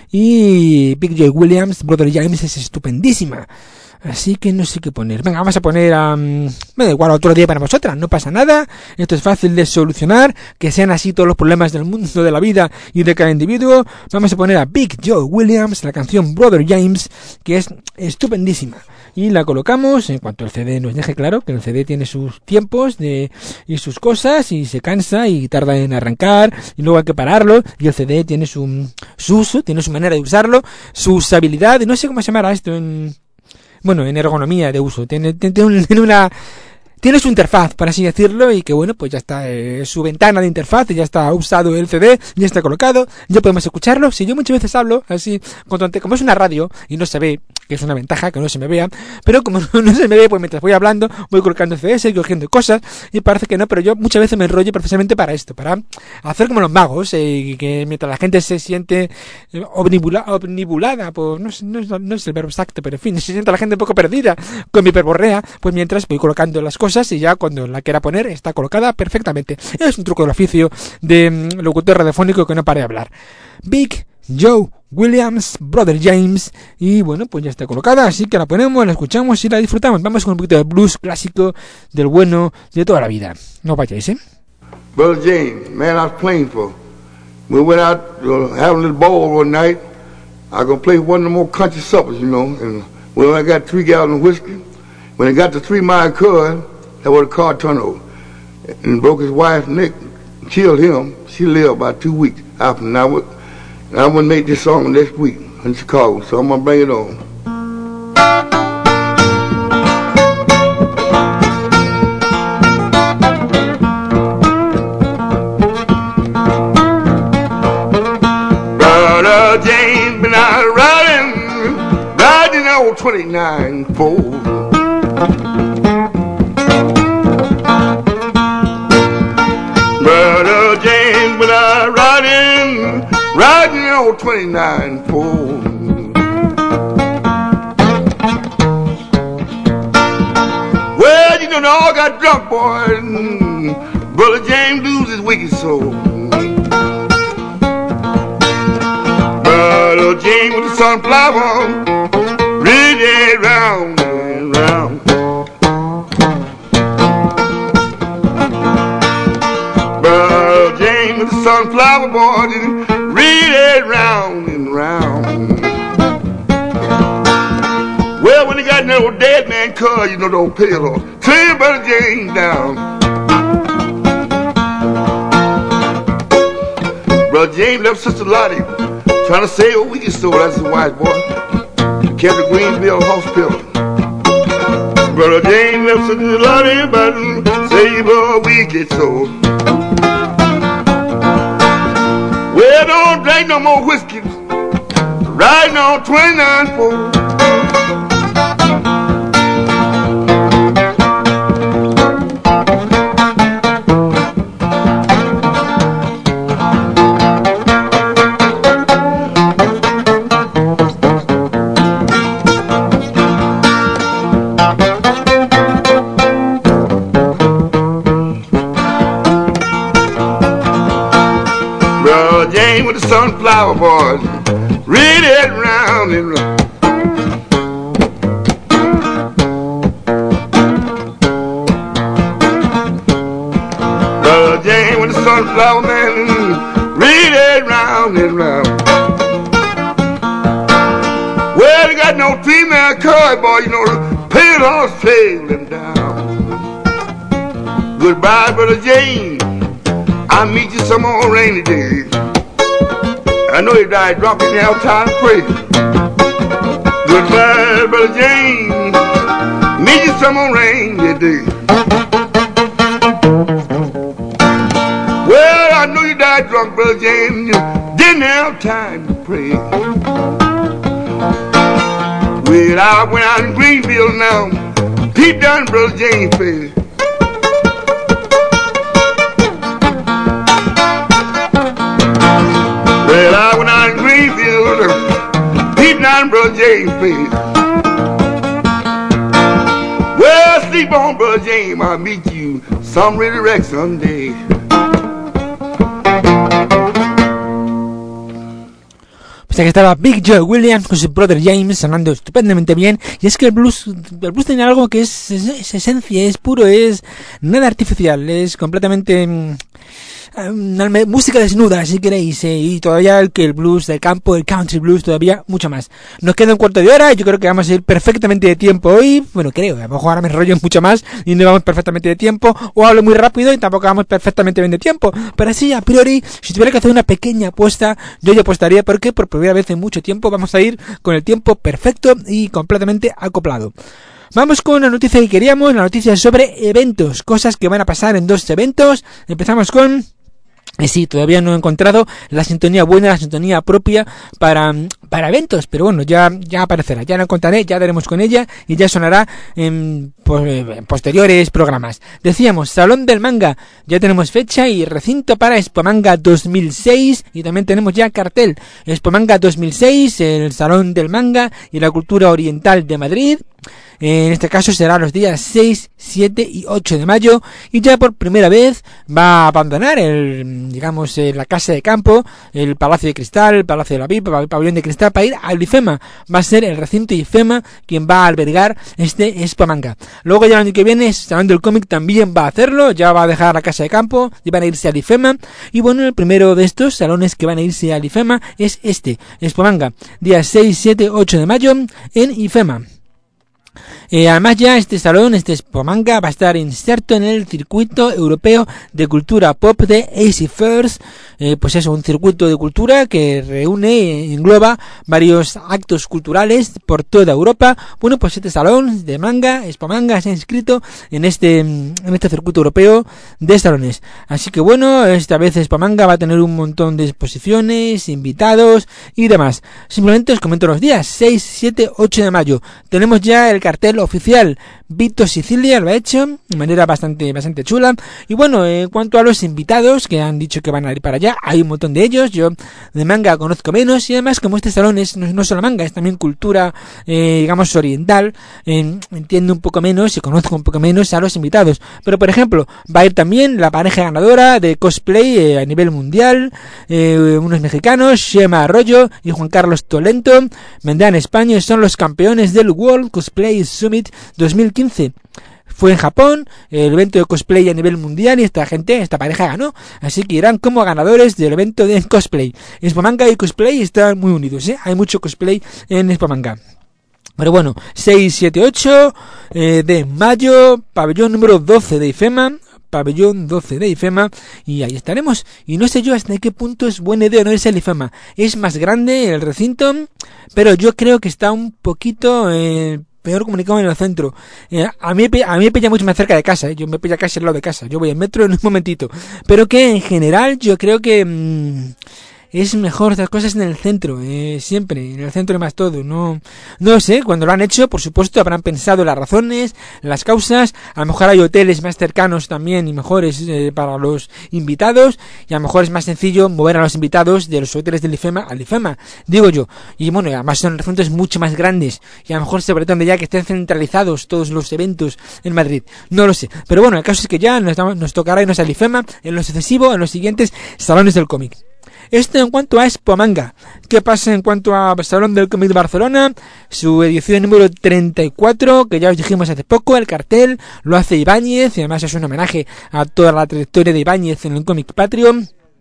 y Big Joe Williams, Brother James, es estupendísima. Así que no sé qué poner. Venga, vamos a poner a... Um, bueno, igual otro día para vosotras, no pasa nada. Esto es fácil de solucionar. Que sean así todos los problemas del mundo, de la vida y de cada individuo. Vamos a poner a Big Joe Williams, la canción Brother James, que es estupendísima. Y la colocamos en cuanto el C D nos deje claro que el C D tiene sus tiempos de y sus cosas y se cansa y tarda en arrancar y luego hay que pararlo y el C D tiene su, su uso, tiene su manera de usarlo, su usabilidad. No sé cómo se llamará esto en... Bueno, en ergonomía de uso, tiene, tiene, tiene una, tiene su interfaz, para así decirlo, y que bueno, pues ya está eh, su ventana de interfaz, ya está usado el C D, ya está colocado, ya podemos escucharlo. Si yo muchas veces hablo así, como es una radio y no se ve, que es una ventaja que no se me vea, pero como no, no se me ve, pues mientras voy hablando voy colocando C S y cogiendo cosas y parece que no, pero yo muchas veces me enrollo precisamente para esto, para hacer como los magos, eh, y que mientras la gente se siente omnibula, omnibulada, pues no, no, no, no es el verbo exacto, pero en fin, se siente la gente un poco perdida con mi verborrea, pues mientras voy colocando las cosas y ya cuando la quiera poner está colocada perfectamente. Es un truco del oficio de um, locutor radiofónico que no pare de hablar. Big Joe Williams, Brother James, y bueno, pues ya está colocada, así que la ponemos, la escuchamos y la disfrutamos. Vamos con un poquito de blues clásico del bueno de toda la vida. No vayáis, ¿eh? Brother James, man, I was playing for. We went out uh, having a little ball one night. I was gonna play one of the more country suppers, you know, and we only got three gallons of whiskey. When it got to Three Mile Cut, that was a car turned over and broke his wife's neck, killed him. She lived about two weeks after. Now, I would make this song next week in Chicago, so I'm gonna bring it on. Brother James been out riding, riding old twenty-nine Ford. Brother James been out riding, riding old twenty-nine Ford. Well, you know they all got drunk, boy. And Brother James lose his wicked soul. Brother James with the sunflower, really round and round. Brother James with the sunflower, boy, really round and round. Well, when they got that old dead man car, you know, don't pay it off. Turn Brother James down. Brother James left Sister Lottie trying to save a wicked soul. That's his wife, boy. Kept the Greenville Hospital. Brother James left Sister Lottie but save a wicked soul. Well, don't drink no more whiskey. Riding on twenty-nine Ford. With the sunflower boys, read it round and round. Brother James with the sunflower man, read it round and round. Well, they got no female car, boy, you know, the pale horse sailing down. Goodbye, Brother James, I'll meet you some more rainy days. I know he died drunk in the time to pray. Goodbye, Brother James. Meet you some more rainy day. Well, I know you died drunk, Brother James. You didn't have time to pray. Well, I went out in Greenville now. Peep down Brother James' face. Well, I went out in Greenville, peep down Brother James' face. Well, sleep on, Brother James, I'll meet you some resurrect someday. Pues aquí estaba Big Joe Williams con su brother James sonando estupendamente bien. Y es que el blues, el blues tiene algo que es, es, es esencia, es puro, es nada artificial, es completamente mm, una música desnuda, si queréis, eh, y todavía el que el blues del campo, el country blues, todavía mucho más. Nos queda un cuarto de hora y yo creo que vamos a ir perfectamente de tiempo hoy. Bueno, creo, a lo mejor ahora me enrollo mucho más y no vamos perfectamente de tiempo, o hablo muy rápido y tampoco vamos perfectamente bien de tiempo. Pero así, a priori, si tuviera que hacer una pequeña apuesta, yo ya apostaría porque por primera vez en mucho tiempo vamos a ir con el tiempo perfecto y completamente acoplado. Vamos con la noticia que queríamos, la noticia sobre eventos, cosas que van a pasar en dos eventos. Empezamos con... Eh, sí, todavía no he encontrado la sintonía buena, la sintonía propia para, para eventos, pero bueno, ya, ya aparecerá, ya la encontraré, ya daremos con ella y ya sonará en, en posteriores programas. Decíamos, Salón del Manga, ya tenemos fecha y recinto para Expo Manga dos mil seis y también tenemos ya cartel, Expo Manga dos mil seis, el Salón del Manga y la Cultura Oriental de Madrid. En este caso será los días seis, siete y ocho de mayo y ya por primera vez va a abandonar el, digamos, la casa de campo, el Palacio de Cristal, el Palacio de la V I P, el Pabellón de Cristal para ir al IFEMA. Va a ser el recinto IFEMA quien va a albergar este Expo Manga. Luego ya el año que viene, Salón del Cómic también va a hacerlo, ya va a dejar la casa de campo y van a irse al IFEMA. Y bueno, el primero de estos salones que van a irse al IFEMA es este, Expo Manga, días seis, siete, ocho de mayo en IFEMA. Eh, además ya este salón, este Expo Manga, va a estar inserto en el circuito europeo de cultura pop de A C First, eh, pues eso, un circuito de cultura que reúne e engloba varios actos culturales por toda Europa. Bueno, pues este salón de manga, Expo Manga, se ha inscrito en este en este circuito europeo de salones. Así que bueno, esta vez Expo Manga va a tener un montón de exposiciones, invitados y demás. Simplemente os comento los días: seis, siete, ocho de mayo. Tenemos ya el cartel oficial. Vito Sicilia lo ha hecho de manera bastante bastante chula. Y bueno, en cuanto a los invitados que han dicho que van a ir para allá, hay un montón de ellos. Yo de manga conozco menos, y además como este salón es no, no solo manga, es también cultura, eh, digamos, oriental, eh, entiendo un poco menos y conozco un poco menos a los invitados. Pero por ejemplo, va a ir también la pareja ganadora de cosplay eh, a nivel mundial, eh, unos mexicanos, Shema Arroyo y Juan Carlos Tolento. Vendrán a España y son los campeones del World Cosplay Summit dos mil quince. Fue en Japón, el evento de cosplay a nivel mundial, y esta gente, esta pareja ganó, así que irán como ganadores del evento de cosplay. Expo Manga y cosplay están muy unidos, ¿eh? Hay mucho cosplay en Expo Manga. Pero bueno, seis, siete, ocho eh, de mayo, pabellón número doce de IFEMA, pabellón doce de IFEMA, y ahí estaremos. Y no sé yo hasta qué punto es buena idea no irse al IFEMA. Es más grande el recinto, pero yo creo que está un poquito eh, peor comunicado en el centro. Eh, a mí a mí me pilla mucho más cerca de casa, ¿eh? Yo me pilla casi al lado de casa. Yo voy en metro en un momentito. Pero que en general yo creo que Mmm, es mejor estas cosas en el centro, eh, siempre, en el centro y más todo, no, no sé, cuando lo han hecho, por supuesto, habrán pensado las razones, las causas, a lo mejor hay hoteles más cercanos también y mejores eh, para los invitados, y a lo mejor es más sencillo mover a los invitados de los hoteles del IFEMA al IFEMA, digo yo, y bueno, además son recintos mucho más grandes, y a lo mejor se pretende ya que estén centralizados todos los eventos en Madrid, no lo sé, pero bueno, el caso es que ya nos, nos tocará irnos al IFEMA en lo sucesivo, en los siguientes salones del cómic. Esto en cuanto a Expo Manga. ¿Qué pasa en cuanto a Salón del Cómic de Barcelona? Su edición número treinta y cuatro, que ya os dijimos hace poco, el cartel lo hace Ibáñez, y además es un homenaje a toda la trayectoria de Ibáñez en el cómic patrio.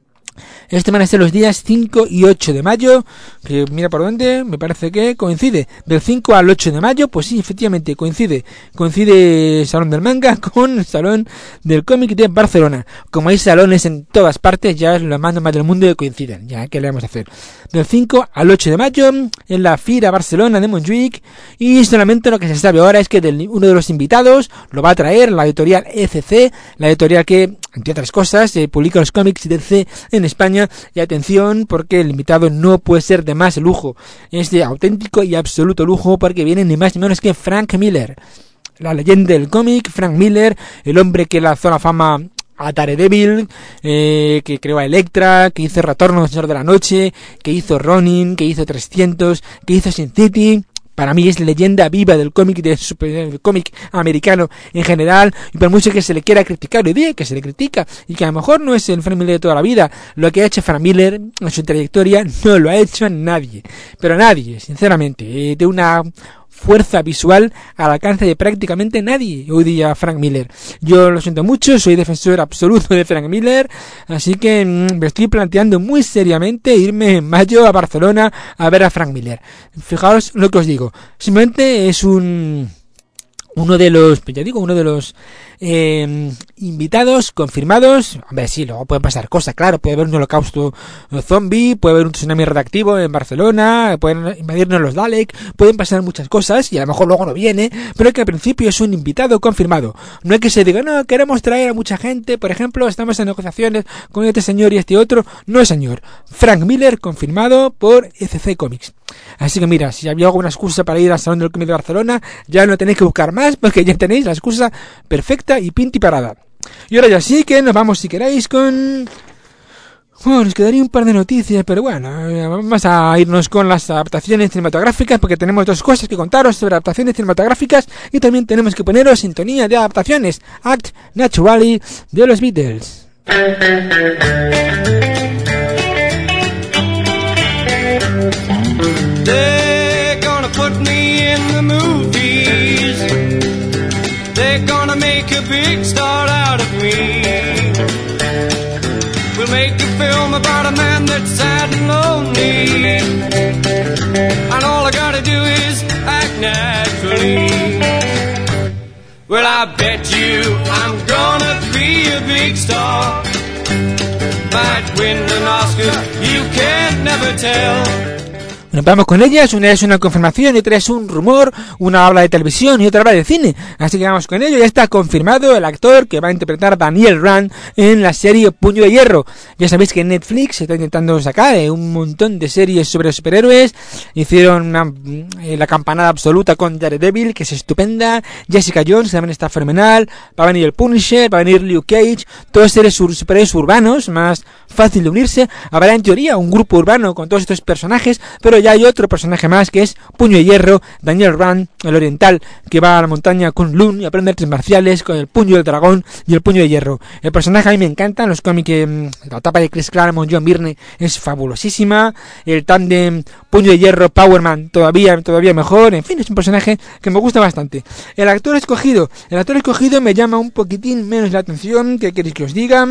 Este van a ser los días cinco y ocho de mayo, que mira por dónde, me parece que coincide, del cinco al ocho de mayo, pues sí, efectivamente, coincide, coincide el Salón del Manga con el Salón del Cómic de Barcelona. Como hay salones en todas partes, ya es lo más normal del mundo que coinciden, ya, ¿qué le vamos a hacer? Del cinco al ocho de mayo, en la Fira Barcelona de Montjuic, y solamente lo que se sabe ahora es que del, uno de los invitados lo va a traer la editorial E C C, la editorial que, entre otras cosas, eh, publica los cómics de D C en España, y atención porque el invitado no puede ser de más lujo, es de auténtico y absoluto lujo, porque viene ni más ni menos que Frank Miller, la leyenda del cómic. Frank Miller, el hombre que lanzó la fama a Daredevil, eh, que creó a Elektra, que hizo Retorno del Señor de la Noche, que hizo Ronin, que hizo trescientos, que hizo Sin City. Para mí es leyenda viva del cómic, del, del cómic americano en general, y por mucho que se le quiera criticar hoy día, que se le critica, y que a lo mejor no es el Frank Miller de toda la vida, lo que ha hecho Frank Miller en su trayectoria no lo ha hecho nadie, pero nadie, sinceramente, eh, de una fuerza visual al alcance de prácticamente nadie hoy día Frank Miller. Yo lo siento mucho, soy defensor absoluto de Frank Miller, así que mmm, me estoy planteando muy seriamente irme en mayo a Barcelona a ver a Frank Miller. Fijaos lo que os digo, simplemente es un uno de los, pues ya digo, uno de los eh, invitados confirmados. A ver, sí, luego pueden pasar cosas, claro, puede haber un holocausto zombie, puede haber un tsunami radioactivo en Barcelona, pueden invadirnos los Dalek, pueden pasar muchas cosas y a lo mejor luego no viene, pero que al principio es un invitado confirmado. No es que se diga, no, queremos traer a mucha gente, por ejemplo, estamos en negociaciones con este señor y este otro. No, señor, Frank Miller confirmado por E C C Comics. Así que mira, si había alguna excusa para ir al Salón del Cómic de Barcelona, ya no tenéis que buscar más, porque ya tenéis la excusa perfecta y pinti parada. Y ahora ya sí que nos vamos, si queréis, con... Bueno, nos quedaría un par de noticias, pero bueno, vamos a irnos con las adaptaciones cinematográficas, porque tenemos dos cosas que contaros sobre adaptaciones cinematográficas, y también tenemos que poneros sintonía de adaptaciones, Act Naturally, de los Beatles. They're gonna put me in the movies. They're gonna make a big star out of me. We'll make a film about a man that's sad and lonely, and all I gotta do is act naturally. Well, I bet you I'm gonna be a big star. might win an Oscar, you can't never tell. Nos vamos con ellas, una es una confirmación y otra es un rumor, una habla de televisión y otra habla de cine, así que vamos con ello. Ya está confirmado el actor que va a interpretar a Daniel Rand en la serie Puño de Hierro. Ya sabéis que Netflix está intentando sacar eh, un montón de series sobre superhéroes, hicieron una, eh, la campanada absoluta con Daredevil, que es estupenda, Jessica Jones también está fenomenal, va a venir el Punisher, va a venir Luke Cage, todos seres sur- superhéroes urbanos, más fácil de unirse. Habrá en teoría un grupo urbano con todos estos personajes, pero ya hay otro personaje más que es Puño de Hierro, Daniel Rand, el oriental, que va a la montaña con Lun y aprende artes marciales con el puño del dragón y el puño de hierro. El personaje a mí me encanta, en los cómics, eh, la etapa de Chris Claremont, John Byrne es fabulosísima, el tándem Puño de Hierro, Power Man todavía, todavía mejor, en fin, es un personaje que me gusta bastante. El actor escogido, el actor escogido me llama un poquitín menos la atención, ¿qué queréis que os diga?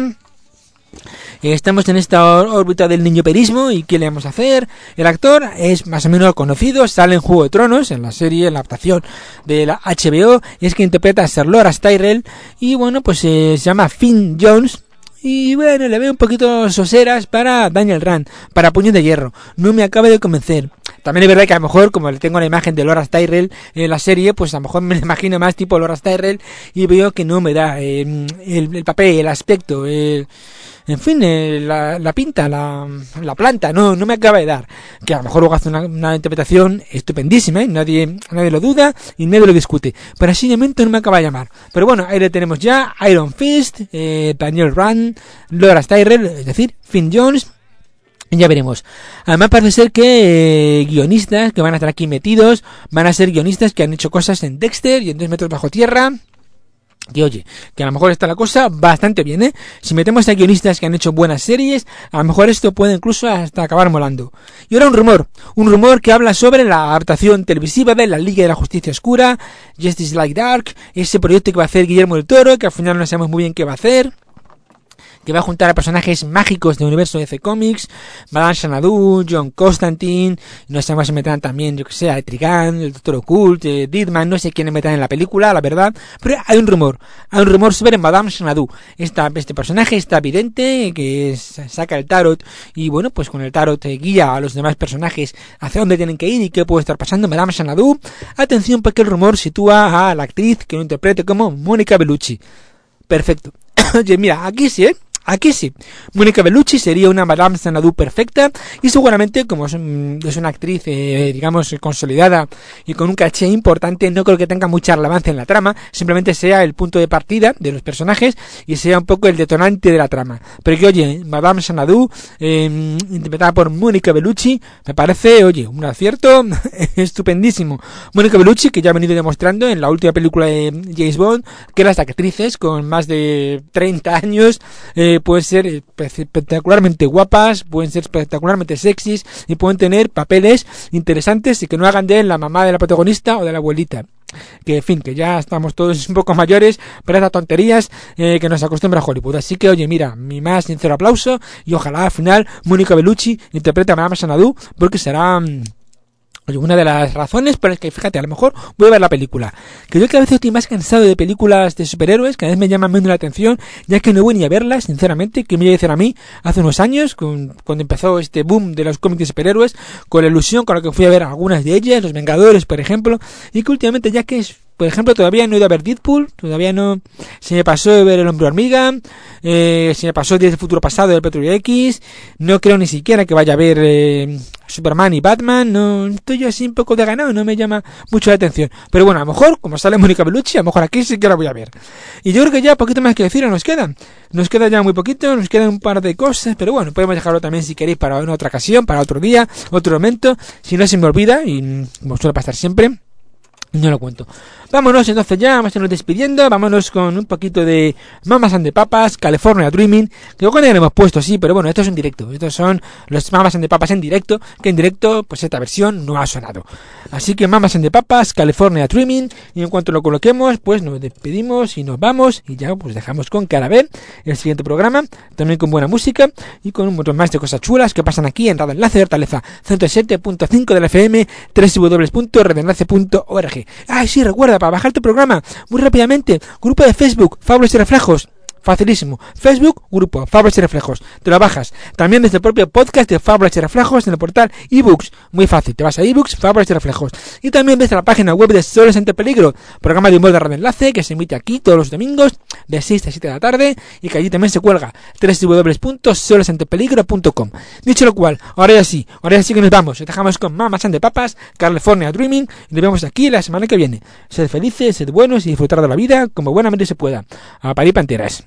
Estamos en esta órbita del niñoperismo y ¿qué le vamos a hacer? El actor es más o menos conocido, sale en Juego de Tronos, en la serie, en la adaptación de la H B O, y es que interpreta a Sir Loras Tyrell y bueno, pues eh, se llama Finn Jones. Y bueno, le veo un poquito soseras para Daniel Rand, para Puño de Hierro. No me acaba de convencer. También es verdad que a lo mejor, como le tengo la imagen de Loras Tyrell en la serie, pues a lo mejor me lo imagino más tipo Loras Tyrell y veo que no me da eh, el, el papel, el aspecto, el... En fin, eh, la, la pinta, la, la planta, no no me acaba de dar. Que a lo mejor luego hace una, una interpretación estupendísima, ¿eh? nadie nadie lo duda y nadie lo discute. Pero así de momento no me acaba de llamar. Pero bueno, ahí le tenemos ya Iron Fist, eh, Daniel Rand, Loras Tyrell, es decir, Finn Jones. Ya veremos. Además parece ser que eh, guionistas que van a estar aquí metidos van a ser guionistas que han hecho cosas en Dexter y en Dos metros bajo tierra. Que oye, que a lo mejor está la cosa bastante bien, ¿eh? Si metemos a guionistas que han hecho buenas series, a lo mejor esto puede incluso hasta acabar molando. Y ahora un rumor, un rumor que habla sobre la adaptación televisiva de la Liga de la Justicia Oscura, Justice Like Dark, ese proyecto que va a hacer Guillermo del Toro, que al final no sabemos muy bien qué va a hacer, que va a juntar a personajes mágicos del universo de D C Comics, Madame Xanadu, John Constantine, no sabemos si meterán también, yo que sé, a Etrigan, el Doctor Occult, eh, Deadman, no sé quiénes meterán en la película, la verdad, pero hay un rumor, hay un rumor sobre Madame Xanadu, Esta, este personaje está vidente, que es, saca el tarot, y bueno, pues con el tarot eh, guía a los demás personajes hacia dónde tienen que ir y qué puede estar pasando. Madame Xanadu, atención porque el rumor sitúa a la actriz que lo interprete como Mónica Bellucci. Perfecto. Oye, mira, aquí sí, ¿eh? Aquí sí, Mónica Bellucci sería una Madame Xanadu perfecta y seguramente como es, un, es una actriz eh, digamos consolidada y con un caché importante, no creo que tenga mucha relevancia en la trama, simplemente sea el punto de partida de los personajes y sea un poco el detonante de la trama. Pero que oye, Madame Xanadu eh, interpretada por Mónica Bellucci me parece, oye, un acierto estupendísimo. Mónica Bellucci, que ya ha venido demostrando en la última película de James Bond que las actrices con más de treinta años eh, pueden ser espectacularmente guapas, pueden ser espectacularmente sexys y pueden tener papeles interesantes y que no hagan de la mamá de la protagonista o de la abuelita. Que en fin, que ya estamos todos un poco mayores para estas tonterías eh, que nos acostumbra Hollywood. Así que oye, mira, mi más sincero aplauso y ojalá al final Mónica Bellucci interprete a Madame Xanadu porque será... Mmm, Oye, una de las razones por las que, fíjate, a lo mejor voy a ver la película. Que yo cada vez estoy más cansado de películas de superhéroes, cada vez me llaman menos la atención, ya que no voy ni a verlas, sinceramente, que me iba a decir a mí hace unos años, con, cuando empezó este boom de los cómics de superhéroes, con la ilusión con la que fui a ver algunas de ellas, Los Vengadores, por ejemplo, y que últimamente ya que es... Por ejemplo, todavía no he ido a ver Deadpool, todavía no... Se me pasó de ver El Hombre Hormiga, eh, se me pasó Días del Futuro Pasado del Petro X, no creo ni siquiera que vaya a ver eh, Superman y Batman, no estoy yo así un poco de ganado, no me llama mucho la atención. Pero bueno, a lo mejor, como sale Mónica Bellucci, a lo mejor aquí sí que la voy a ver. Y yo creo que ya poquito más que decir nos queda. Nos queda ya muy poquito, nos quedan un par de cosas, pero bueno, podemos dejarlo también si queréis para una otra ocasión, para otro día, otro momento, si no se me olvida, y como suele pasar siempre. No lo cuento. Vámonos entonces ya, vamos a irnos despidiendo, vámonos con un poquito de Mamas and the Papas, California Dreaming, que luego ya lo hemos puesto, sí, pero bueno, esto es en directo, estos son los Mamas and the Papas en directo, que en directo, pues esta versión no ha sonado. Así que Mamas and the Papas, California Dreaming, y en cuanto lo coloquemos, pues nos despedimos y nos vamos, y ya pues dejamos con Carabel el siguiente programa, también con buena música, y con un montón más de cosas chulas que pasan aquí en Radio Enlace de Hortaleza, ciento siete punto cinco de la F M, doble u doble u doble u punto red enlace punto org. Ay, sí, recuerda, para bajar tu programa, muy rápidamente, grupo de Facebook, Fábulas y Reflejos, Facilísimo. Facebook, grupo Fábulas y Reflejos. Te lo bajas. También desde el propio podcast de Fábulas y Reflejos en el portal eBooks. Muy fácil. Te vas a eBooks, Fábulas y Reflejos. Y también desde la página web de Soles ante Peligro, programa de humor de Radio Enlace que se emite aquí todos los domingos de seis a siete de la tarde y que allí también se cuelga doble u doble u doble u punto soles ante peligro punto com. Dicho lo cual, ahora ya sí, ahora ya sí que nos vamos. Nos dejamos con Mamas and the Papas, California Dreaming y nos vemos aquí la semana que viene. Sed felices, sed buenos y disfrutar de la vida como buenamente se pueda. A parir panteras.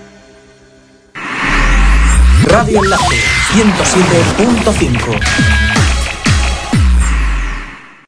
Radio Enlace ciento siete punto cinco.